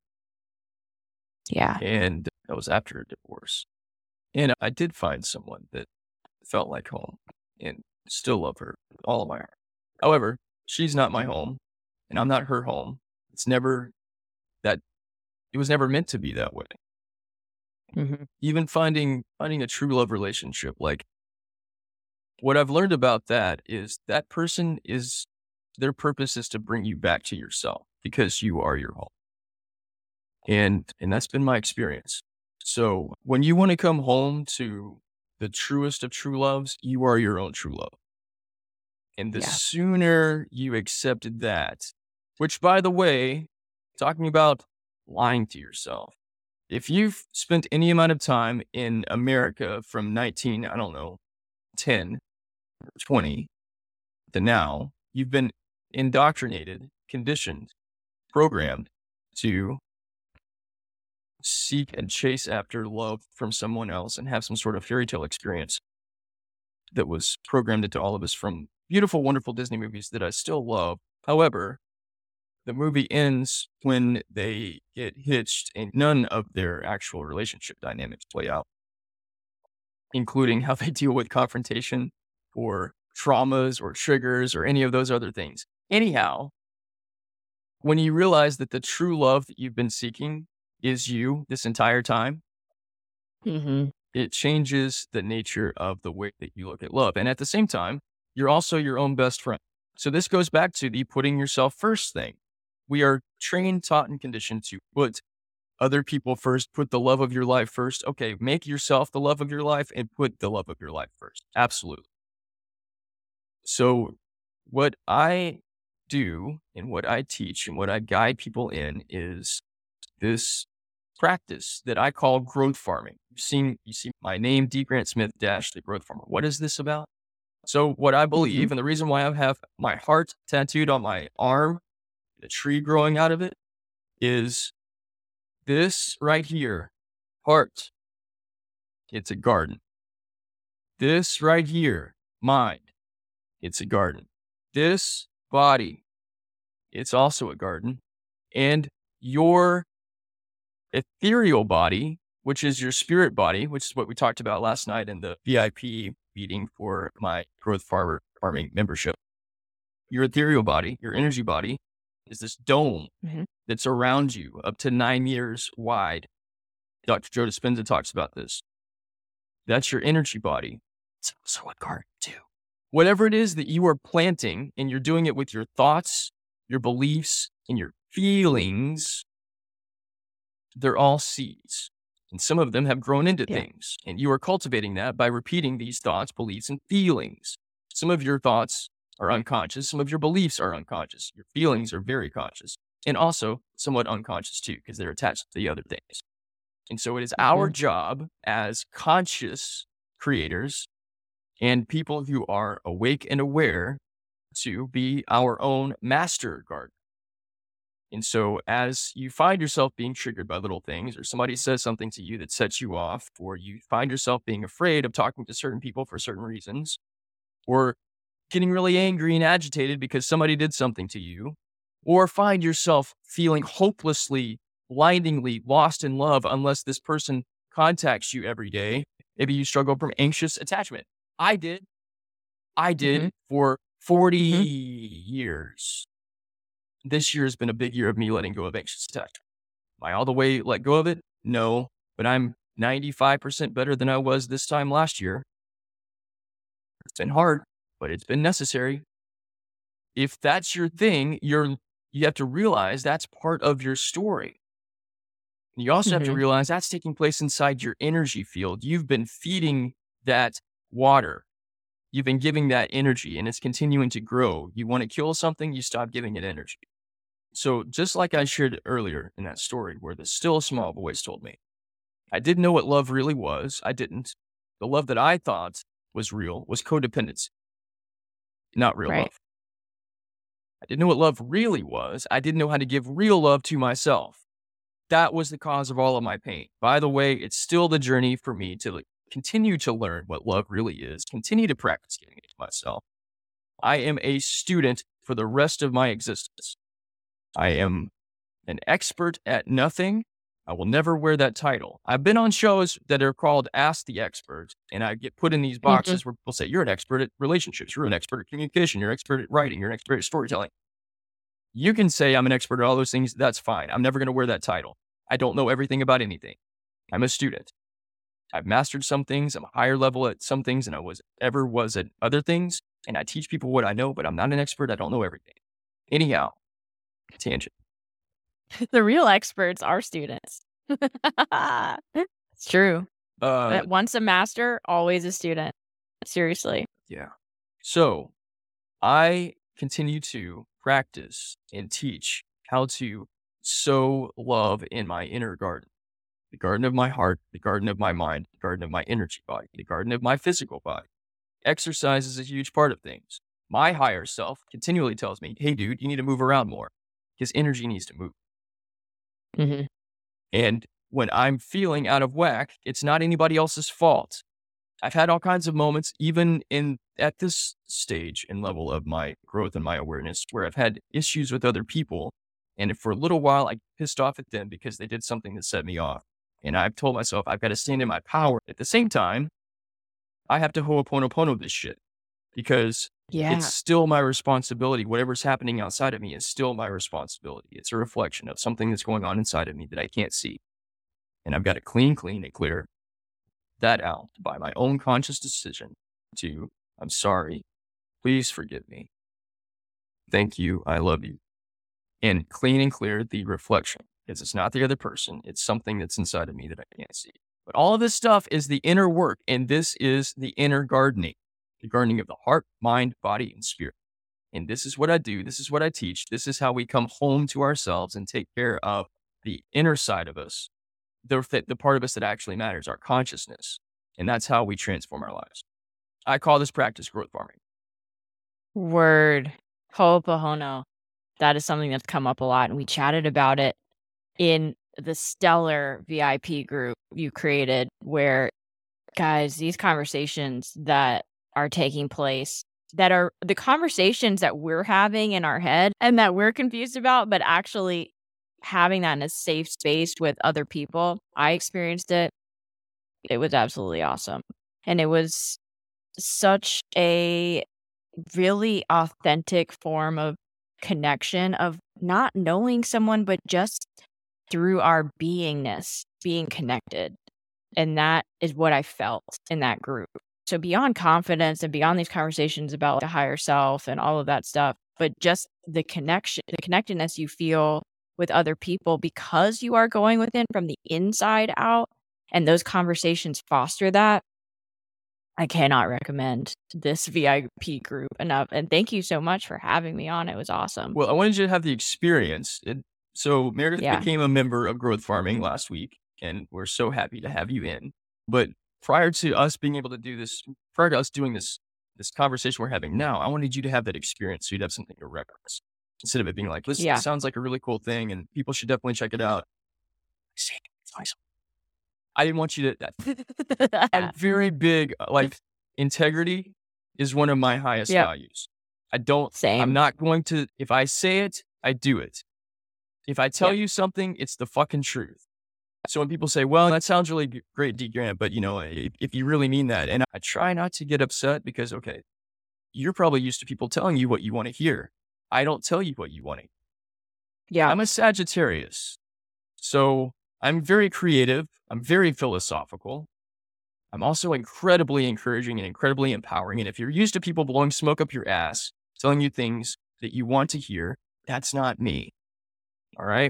Yeah. And that was after a divorce. And I did find someone that felt like home and still love her with all of my heart. However, she's not my home and I'm not her home. It was never meant to be that way. Mm-hmm. Even finding a true love relationship, like what I've learned about that is that person is, their purpose is to bring you back to yourself because you are your home. And that's been my experience. So when you want to come home to the truest of true loves, you are your own true love. And the sooner you accepted that, which by the way, talking about lying to yourself, if you've spent any amount of time in America from 10 or 20 to now, you've been indoctrinated, conditioned, programmed to seek and chase after love from someone else and have some sort of fairy tale experience that was programmed into all of us from beautiful, wonderful Disney movies that I still love. However, the movie ends when they get hitched and none of their actual relationship dynamics play out, including how they deal with confrontation or traumas or triggers or any of those other things. Anyhow, when you realize that the true love that you've been seeking is you this entire time, it changes the nature of the way that you look at love. And at the same time, you're also your own best friend. So this goes back to the putting yourself first thing. We are trained, taught, and conditioned to put other people first, put the love of your life first. Okay, make yourself the love of your life and put the love of your life first. Absolutely. So what I do and what I teach and what I guide people in is this practice that I call growth farming. You see my name, D. Grant Smith dash the growth farmer. What is this about? So what I believe, and the reason why I have my heart tattooed on my arm, the tree growing out of it, is this right here, heart. It's a garden. This right here, mind. It's a garden. This body, it's also a garden. And your ethereal body, which is your spirit body, which is what we talked about last night in the VIP meeting for my growth farming membership. Your ethereal body, your energy body, is this dome that's around you up to 9 meters wide. Dr. Joe Dispenza talks about this. That's your energy body. It's also a garden too. Whatever it is that you are planting, and you're doing it with your thoughts, your beliefs, and your feelings, they're all seeds. And some of them have grown into things. And you are cultivating that by repeating these thoughts, beliefs, and feelings. Some of your thoughts are unconscious. Some of your beliefs are unconscious. Your feelings are very conscious. And also somewhat unconscious too, because they're attached to the other things. And so it is our job as conscious creators and people who are awake and aware to be our own master gardener. And so as you find yourself being triggered by little things, or somebody says something to you that sets you off, or you find yourself being afraid of talking to certain people for certain reasons, or getting really angry and agitated because somebody did something to you, or find yourself feeling hopelessly, blindingly lost in love unless this person contacts you every day. Maybe you struggle from anxious attachment. I did for 40 years. This year has been a big year of me letting go of anxious attachment. Am I all the way let go of it? No, but I'm 95% better than I was this time last year. It's been hard, but it's been necessary. If that's your thing, you have to realize that's part of your story. You also have to realize that's taking place inside your energy field. You've been feeding that water. You've been giving that energy, and it's continuing to grow. You want to kill something, you stop giving it energy. So just like I shared earlier in that story where the still small voice told me, I didn't know what love really was. I didn't. The love that I thought was real was codependency, not real love. I didn't know what love really was. I didn't know how to give real love to myself. That was the cause of all of my pain. By the way, it's still the journey for me to continue to learn what love really is, continue to practice giving it to myself. I am a student for the rest of my existence. I am an expert at nothing. I will never wear that title. I've been on shows that are called Ask the Expert, and I get put in these boxes where people say, you're an expert at relationships, you're an expert at communication, you're an expert at writing, you're an expert at storytelling. You can say I'm an expert at all those things. That's fine. I'm never going to wear that title. I don't know everything about anything. I'm a student. I've mastered some things. I'm a higher level at some things than I ever was at other things. And I teach people what I know, but I'm not an expert. I don't know everything. Anyhow, tangent. The real experts are students. It's true. Once a master, always a student. Seriously. Yeah. So I continue to practice and teach how to sow love in my inner garden. The garden of my heart, the garden of my mind, the garden of my energy body, the garden of my physical body. Exercise is a huge part of things. My higher self continually tells me, hey, dude, you need to move around more because energy needs to move. And when I'm feeling out of whack, it's not anybody else's fault. I've had all kinds of moments, even at this stage and level of my growth and my awareness, where I've had issues with other people. And for a little while, I pissed off at them because they did something that set me off. And I've told myself I've got to stand in my power. At the same time, I have to ho'oponopono this shit because it's still my responsibility. Whatever's happening outside of me is still my responsibility. It's a reflection of something that's going on inside of me that I can't see. And I've got to clean and clear that out by my own conscious decision to, I'm sorry, please forgive me. Thank you, I love you. And clean and clear the reflection. Because it's not the other person. It's something that's inside of me that I can't see. But all of this stuff is the inner work. And this is the inner gardening. The gardening of the heart, mind, body, and spirit. And this is what I do. This is what I teach. This is how we come home to ourselves and take care of the inner side of us the part of us that actually matters, our consciousness. And that's how we transform our lives. I call this practice growth farming. Word. Ho'oponopono. That is something that's come up a lot. And we chatted about it in the stellar VIP group you created, where, guys, these conversations that are taking place, that are the conversations that we're having in our head and that we're confused about, but actually having that in a safe space with other people. I experienced it. It was absolutely awesome. And it was such a really authentic form of connection, of not knowing someone, but just through our beingness, being connected. And that is what I felt in that group. So beyond confidence and beyond these conversations about the higher self and all of that stuff, but just the connection, the connectedness you feel with other people because you are going within from the inside out, and those conversations foster that. I cannot recommend this VIP group enough. And thank you so much for having me on. It was awesome. Well, I wanted you to have the experience. So Meredith became a member of Growth Farming last week, and we're so happy to have you in. But prior to us being able to do this, prior to us doing this conversation we're having now, I wanted you to have that experience so you'd have something to reference. Instead of it being like, listen, it sounds like a really cool thing and people should definitely check it out. See, it's awesome. I didn't want you to, I'm very big, like integrity is one of my highest values. I'm not going to, if I say it, I do it. If I tell you something, it's the fucking truth. So when people say, well, that sounds really great, D. Grant, but if you really mean that, and I try not to get upset because, okay, you're probably used to people telling you what you want to hear. I don't tell you what you want to hear. Yeah. I'm a Sagittarius. So I'm very creative. I'm very philosophical. I'm also incredibly encouraging and incredibly empowering. And if you're used to people blowing smoke up your ass, telling you things that you want to hear, that's not me. All right.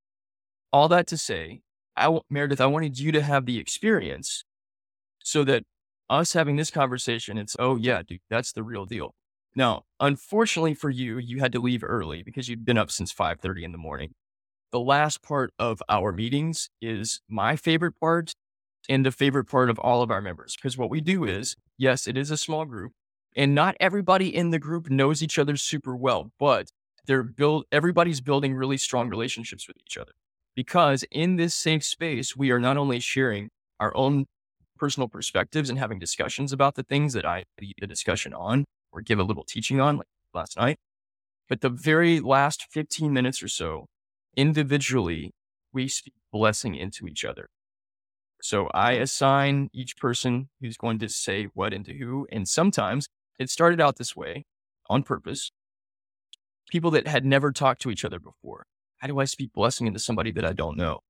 All that to say, Meredith, I wanted you to have the experience so that us having this conversation, it's, oh yeah, dude, that's the real deal. Now, unfortunately for you, you had to leave early because you'd been up since 5:30 in the morning. The last part of our meetings is my favorite part and the favorite part of all of our members. Because what we do is, yes, it is a small group and not everybody in the group knows each other super well, but everybody's building really strong relationships with each other. Because in this safe space, we are not only sharing our own personal perspectives and having discussions about the things that I lead the discussion on or give a little teaching on, like last night, but the very last 15 minutes or so, individually, we speak blessing into each other. So I assign each person who's going to say what into who. And sometimes it started out this way on purpose. People that had never talked to each other before. How do I speak blessing into somebody that I don't know?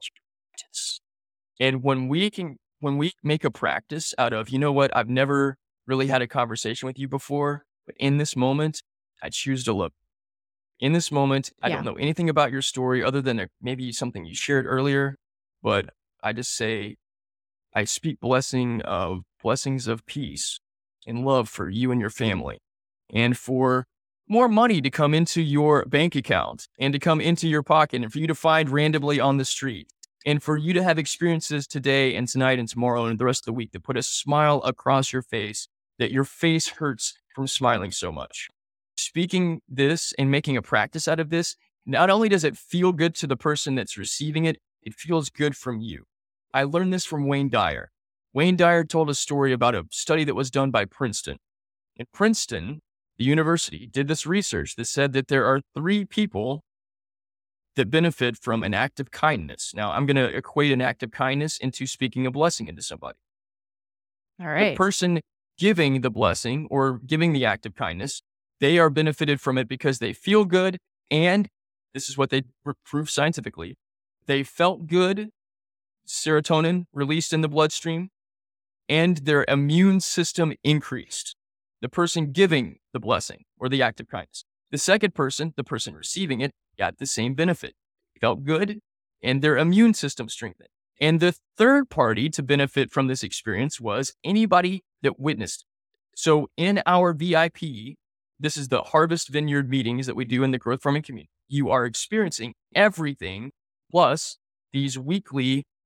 And when we make a practice out of, you know what, I've never really had a conversation with you before, but in this moment, I choose to love. In this moment, I don't know anything about your story other than maybe something you shared earlier, but I just say, I speak blessings of peace and love for you and your family, and for more money to come into your bank account and to come into your pocket and for you to find randomly on the street, and for you to have experiences today and tonight and tomorrow and the rest of the week that put a smile across your face, that your face hurts from smiling so much. Speaking this and making a practice out of this, not only does it feel good to the person that's receiving it, it feels good from you. I learned this from Wayne Dyer. Wayne Dyer told a story about a study that was done by Princeton. In Princeton, the university did this research that said that there are 3 people that benefit from an act of kindness. Now, I'm going to equate an act of kindness into speaking a blessing into somebody. All right. The person giving the blessing or giving the act of kindness, they are benefited from it because they feel good, and this is what they prove scientifically. They felt good, serotonin released in the bloodstream, and their immune system increased. The person giving the blessing or the act of kindness. The second person, the person receiving it, got the same benefit. Felt good, and their immune system strengthened. And the third party to benefit from this experience was anybody that witnessed it. So in our VIP, this is the Harvest Vineyard meetings that we do in the Growth Farming community. You are experiencing everything plus these weekly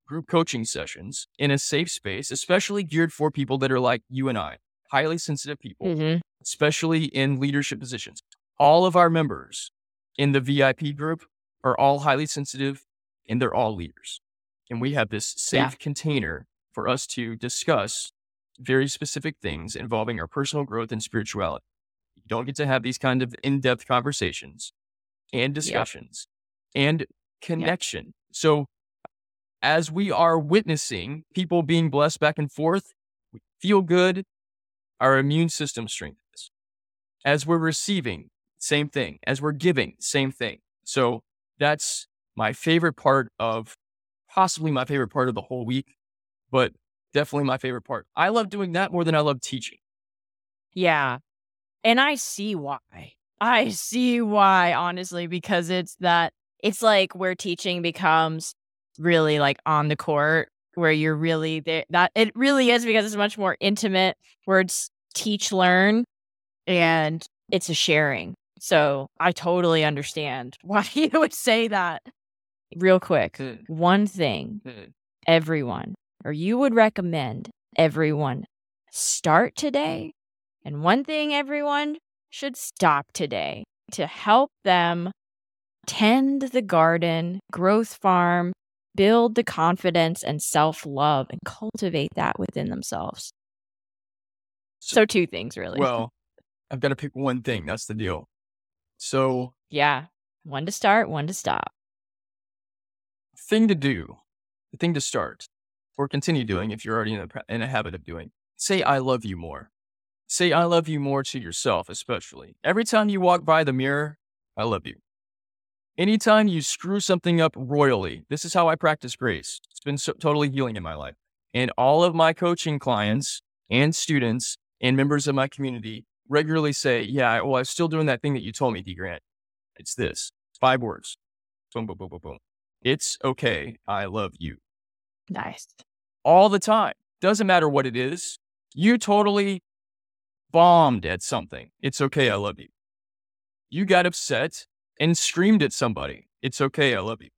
group coaching sessions in a safe space, especially geared for people that are like you and I, highly sensitive people, especially in leadership positions. All of our members in the VIP group are all highly sensitive and they're all leaders. And we have this safe container for us to discuss very specific things involving our personal growth and spirituality. You don't get to have these kind of in-depth conversations and discussions and connection. So as we are witnessing people being blessed back and forth, we feel good, our immune system strengthens. As we're receiving, same thing. As we're giving, same thing. So that's my favorite part of, possibly my favorite part of the whole week, but definitely my favorite part. I love doing that more than I love teaching. Yeah. And I see why. Honestly, because it's like where teaching becomes really like on the court, where you're really there. That it really is, because it's much more intimate, where it's teach, learn, and it's a sharing. So I totally understand why you would say that. Real quick, one thing everyone, or you would recommend everyone start today, and one thing everyone should stop today to help them tend the garden, growth farm, build the confidence and self-love, and cultivate that within themselves. So 2 things, really. Well, I've got to pick one thing. That's the deal. So yeah, one to start, one to stop. Thing to do, the thing to start, or continue doing if you're already in a habit of doing, say I love you more. Say I love you more to yourself, especially. Every time you walk by the mirror, I love you. Anytime you screw something up royally, this is how I practice grace. It's been totally healing in my life. And all of my coaching clients and students and members of my community regularly say, yeah, well, I'm still doing that thing that you told me, D. Grant. It's this. 5 words. Boom, boom, boom, boom, boom. It's okay. I love you. Nice. All the time. Doesn't matter what it is. You totally bombed at something. It's okay. I love you. You got upset and screamed at somebody. It's okay. I love you.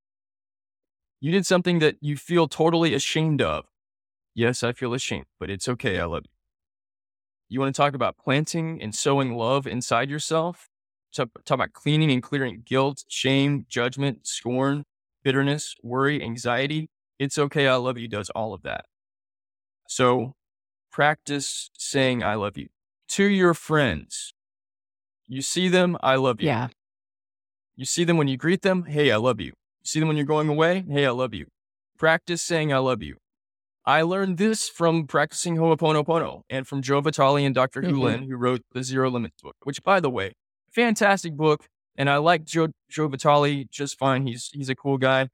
You did something that you feel totally ashamed of. Yes, I feel ashamed, but it's okay. I love you. You want to talk about planting and sowing love inside yourself? Talk about cleaning and clearing guilt, shame, judgment, scorn, bitterness, worry, anxiety. It's okay. I love you does all of that. So practice saying I love you to your friends. You see them, I love you. Yeah. You see them when you greet them, hey, I love you. You see them when you're going away, hey, I love you. Practice saying I love you. I learned this from practicing Ho'oponopono and from Joe Vitale and Dr. Hu Lin, who wrote the Zero Limits book, which, by the way, fantastic book. And I like Joe Vitale just fine. He's a cool guy.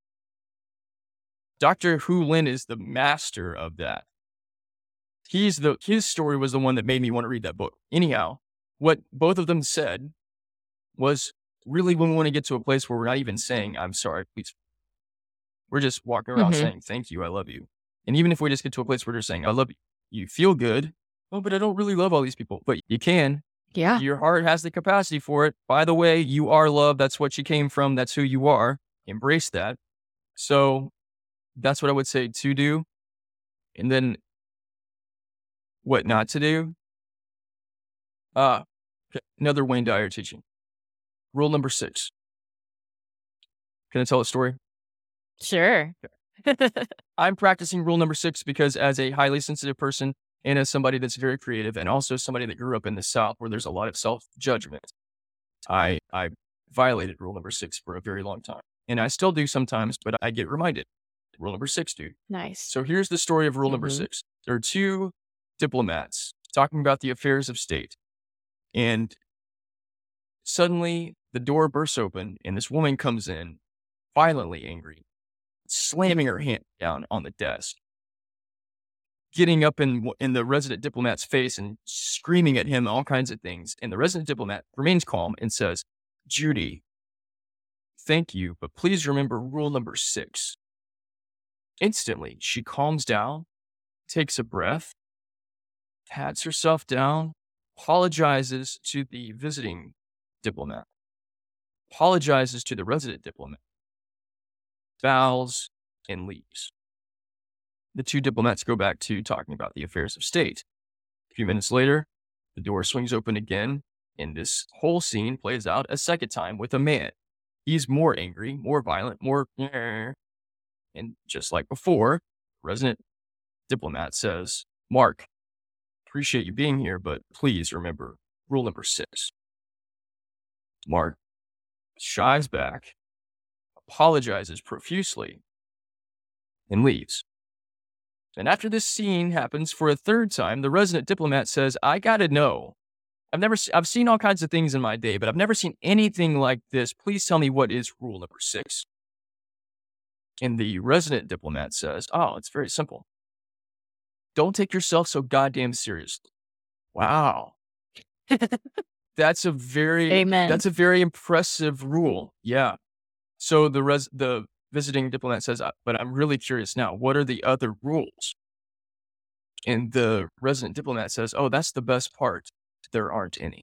Dr. Hu Lin is the master of that. His story was the one that made me want to read that book. Anyhow, what both of them said was really when we want to get to a place where we're not even saying, I'm sorry, please. We're just walking around saying, thank you, I love you. And even if we just get to a place where they're saying, I love you, you feel good. Oh, but I don't really love all these people. But you can. Yeah. Your heart has the capacity for it. By the way, you are loved. That's what you came from. That's who you are. Embrace that. So that's what I would say to do. And then what not to do. Another Wayne Dyer teaching. Rule number 6. Can I tell a story? Sure. I'm practicing rule number 6 because as a highly sensitive person and as somebody that's very creative and also somebody that grew up in the South where there's a lot of self-judgment, I violated rule number 6 for a very long time. And I still do sometimes, but I get reminded. Rule number 6, dude. Nice. So here's the story of rule number 6. There are 2 diplomats talking about the affairs of state. And suddenly the door bursts open and this woman comes in, violently angry, slamming her hand down on the desk, getting up in the resident diplomat's face and screaming at him all kinds of things. And the resident diplomat remains calm and says, Judy, thank you, but please remember rule number 6. Instantly, she calms down, takes a breath, pats herself down, apologizes to the visiting diplomat, apologizes to the resident diplomat, bows, and leaves. The two diplomats go back to talking about the affairs of state. A few minutes later, the door swings open again, and this whole scene plays out a second time with a man. He's more angry, more violent, more... And just like before, the resident diplomat says, "Mark, appreciate you being here, but please remember rule number 6. Mark shies back, apologizes profusely, and leaves. And after this scene happens for a third time, the resident diplomat says, "I gotta know. I've seen all kinds of things in my day, but I've never seen anything like this. Please tell me what is rule number 6. And the resident diplomat says, "Oh, it's very simple. Don't take yourself so goddamn seriously." Wow. That's a very Amen. That's a very impressive rule. Yeah. So the visiting diplomat says, "But I'm really curious now. What are the other rules?" And the resident diplomat says, "Oh, that's the best part. There aren't any."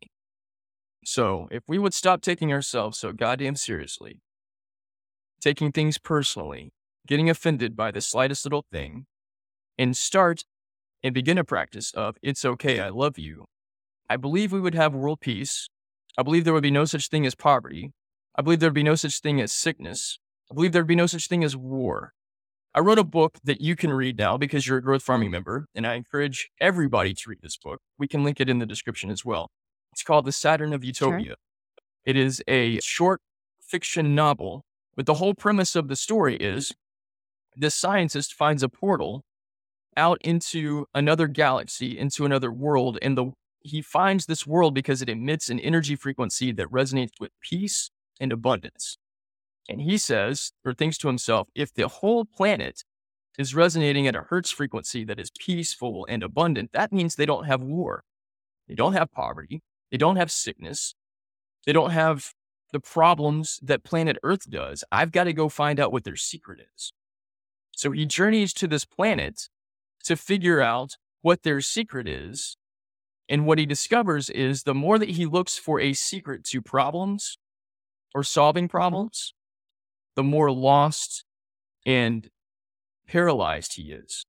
So if we would stop taking ourselves so goddamn seriously, taking things personally, getting offended by the slightest little thing, and start and begin a practice of "it's okay, I love you," I believe we would have world peace. I believe there would be no such thing as poverty. I believe there would be no such thing as sickness. I believe there would be no such thing as war. I wrote a book that you can read now because you're a Growth Farming member, and I encourage everybody to read this book. We can link it in the description as well. It's called The Saturn of Utopia. Sure. It is a short fiction novel, but the whole premise of the story is this scientist finds a portal out into another galaxy, into another world, and he finds this world because it emits an energy frequency that resonates with peace and abundance. And he says, or thinks to himself, if the whole planet is resonating at a Hertz frequency that is peaceful and abundant, that means they don't have war. They don't have poverty. They don't have sickness. They don't have the problems that planet Earth does. I've got to go find out what their secret is. So he journeys to this planet to figure out what their secret is. And what he discovers is the more that he looks for a secret to problems or solving problems, the more lost and paralyzed he is.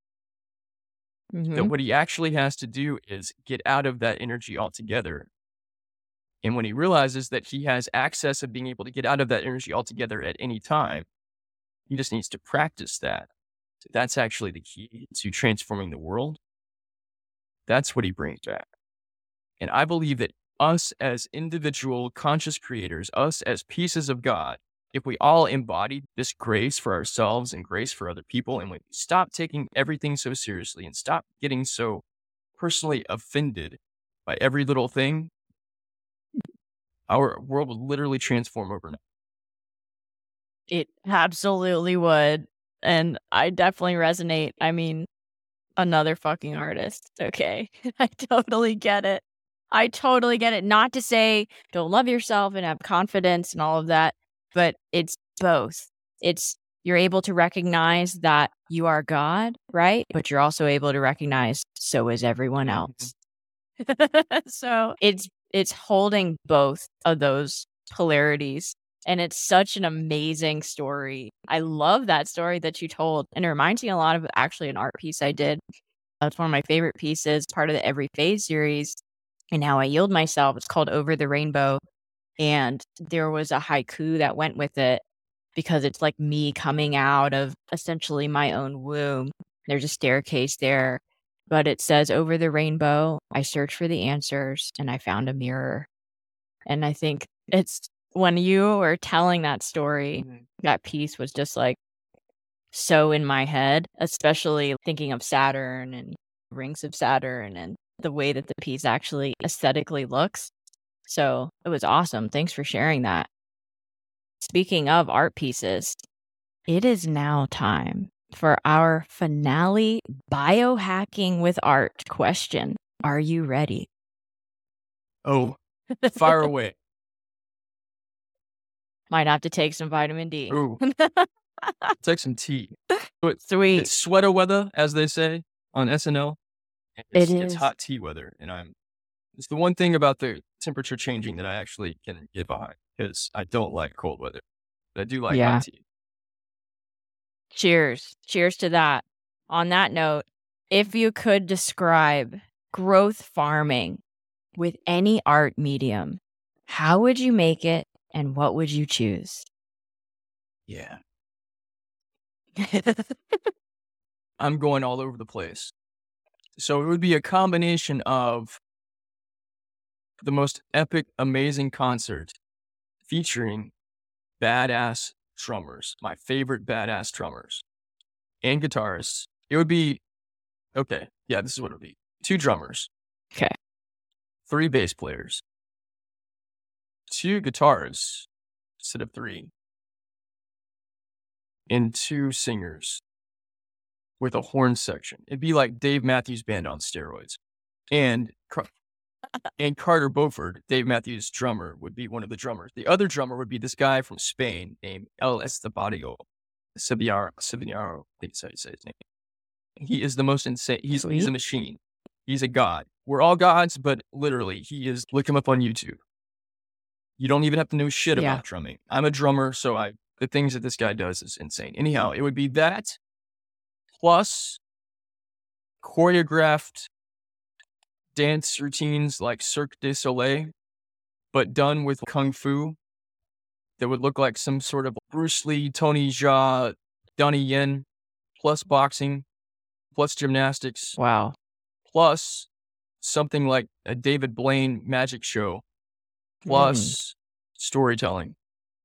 That what he actually has to do is get out of that energy altogether. And when he realizes that he has access of being able to get out of that energy altogether at any time, he just needs to practice that. So that's actually the key to transforming the world. That's what he brings back. And I believe that us as individual conscious creators, us as pieces of God, if we all embody this grace for ourselves and grace for other people, and we stop taking everything so seriously and stop getting so personally offended by every little thing, our world will literally transform overnight. It absolutely would. And I definitely resonate. I mean, another fucking artist. Okay. I totally get it. I totally get it. Not to say don't love yourself and have confidence and all of that, but it's both. It's you're able to recognize that you are God, right? But you're also able to recognize so is everyone else. So it's holding both of those polarities. And it's such an amazing story. I love that story that you told. And it reminds me a lot of actually an art piece I did. It's one of my favorite pieces, part of the Every Phase series. And How I Yield Myself. It's called Over the Rainbow. And there was a haiku that went with it because it's like me coming out of essentially my own womb. There's a staircase there, but it says, "Over the rainbow, I searched for the answers and I found a mirror." And I think it's when you were telling that story, that piece was just like so in my head, especially thinking of Saturn and rings of Saturn and the way that the piece actually aesthetically looks. So it was awesome. Thanks for sharing that. Speaking of art pieces, it is now time for our finale biohacking with art question. Are you ready? Oh, fire away. Might have to take some vitamin D. Ooh. Take some tea. Sweet. It's sweater weather, as they say on SNL. It's is. hot tea weather, and it's the one thing about the temperature changing that I actually can get behind, because I don't like cold weather, but I do like Yeah. hot tea. Cheers. Cheers to that. On that note, if you could describe growth farming with any art medium, how would you make it and what would you choose? Yeah. I'm going all over the place. So it would be a combination of the most epic, amazing concert featuring badass drummers, my favorite badass drummers and guitarists. It would be, okay, yeah, this is what it would be. 2 drummers. Okay. 3 bass players. 2 guitars instead of 3. And 2 singers with a horn section. It'd be like Dave Matthews Band on steroids. And Carter Beauford, Dave Matthews' drummer, would be one of the drummers. The other drummer would be this guy from Spain named El Estebario. Cibiaro, I think that's how you say his name. He is the most insane. He's a machine. He's a god. We're all gods, but literally, he is. Look him up on YouTube. You don't even have to know shit about drumming. I'm a drummer, so the things that this guy does is insane. Anyhow, it would be that plus choreographed dance routines like Cirque du Soleil, but done with kung fu that would look like some sort of Bruce Lee, Tony Jaa, Donnie Yen, plus boxing, plus gymnastics. Wow. Plus something like a David Blaine magic show, plus storytelling,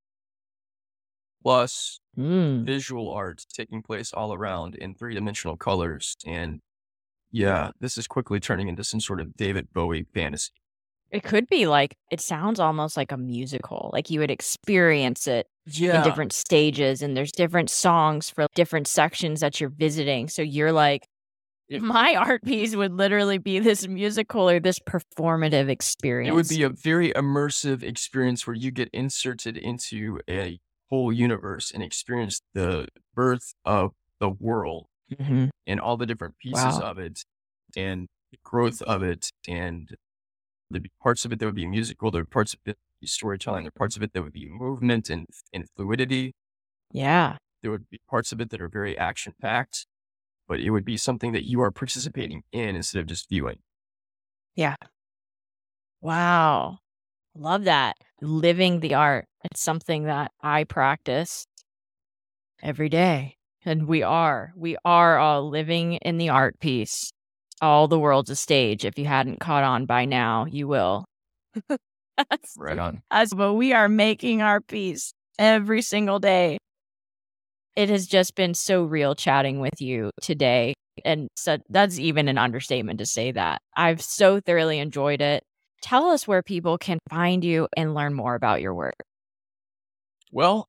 plus visual art taking place all around in 3-dimensional colors. And yeah, this is quickly turning into some sort of David Bowie fantasy. It could be like, it sounds almost like a musical. Like you would experience it in different stages, and there's different songs for different sections that you're visiting. So you're like, my art piece would literally be this musical or this performative experience. It would be a very immersive experience where you get inserted into a whole universe and experience the birth of the world and all the different pieces of it and the growth of it. And there'd be parts of it that would be musical. There are parts of it that would be storytelling. There are parts of it that would be movement and fluidity. Yeah. There would be parts of it that are very action-packed, but it would be something that you are participating in instead of just viewing. Yeah. Wow. Love that. Living the art. It's something that I practice every day. And we are all living in the art piece. All the world's a stage. If you hadn't caught on by now, you will. Right on. But we are making our piece every single day. It has just been so real chatting with you today. And so that's even an understatement to say that. I've so thoroughly enjoyed it. Tell us where people can find you and learn more about your work. Well,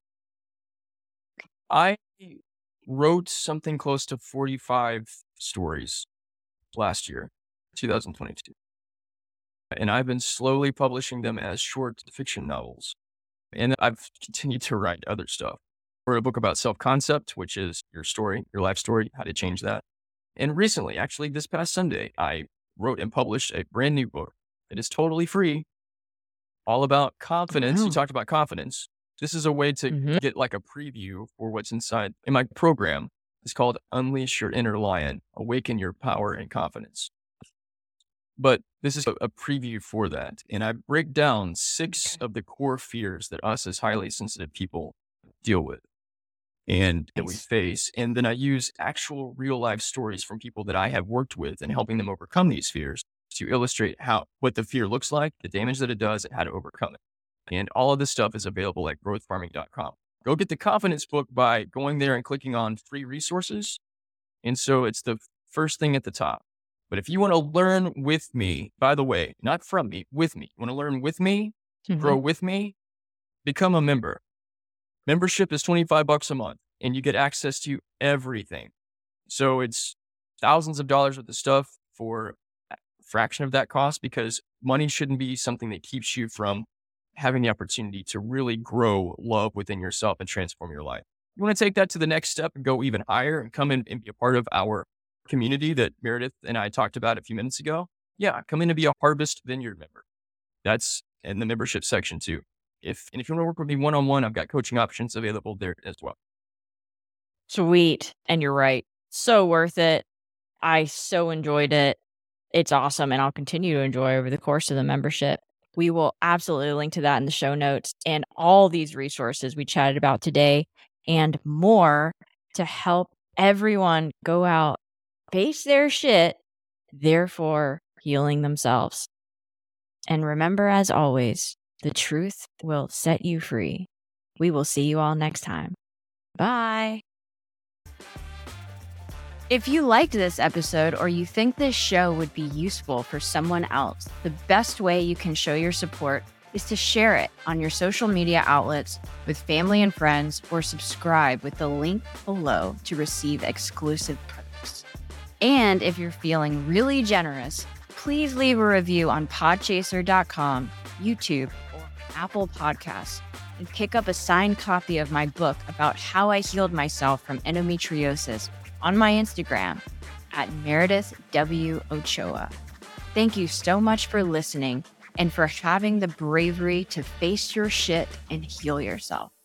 I wrote something close to 45 stories last year, 2022. And I've been slowly publishing them as short fiction novels. And I've continued to write other stuff. I wrote a book about self-concept, which is your story, your life story, how to change that. And recently, actually this past Sunday, I wrote and published a brand new book that is totally free, all about confidence. You talked about confidence. This is a way to get like a preview for what's inside in my program. It's called Unleash Your Inner Lion, Awaken Your Power and Confidence. But this is a preview for that. And I break down 6 of the core fears that us as highly sensitive people deal with and that we face. And then I use actual real life stories from people that I have worked with and helping them overcome these fears to illustrate what the fear looks like, the damage that it does, and how to overcome it. And all of this stuff is available at growthfarming.com. Go get the confidence book by going there and clicking on free resources. And so it's the first thing at the top. But if you want to learn with me, by the way, not from me, with me, you want to learn with me, grow with me, become a member. Membership is $25 a month and you get access to everything. So it's thousands of dollars worth of stuff for a fraction of that cost, because money shouldn't be something that keeps you from having the opportunity to really grow love within yourself and transform your life. You want to take that to the next step and go even higher and come in and be a part of our community that Meredith and I talked about a few minutes ago. Yeah, come in and be a Harvest Vineyard member. That's in the membership section too. If you want to work with me one-on-one, I've got coaching options available there as well. Sweet. And you're right. So worth it. I so enjoyed it. It's awesome. And I'll continue to enjoy over the course of the membership. We will absolutely link to that in the show notes and all these resources we chatted about today and more to help everyone go out, face their shit, therefore healing themselves. And remember, as always, the truth will set you free. We will see you all next time. Bye. If you liked this episode or you think this show would be useful for someone else, the best way you can show your support is to share it on your social media outlets with family and friends, or subscribe with the link below to receive exclusive perks. And if you're feeling really generous, please leave a review on podchaser.com, YouTube, or Apple Podcasts, and pick up a signed copy of my book about how I healed myself from endometriosis on my Instagram at Meredith W. Ochoa. Thank you so much for listening and for having the bravery to face your shit and heal yourself.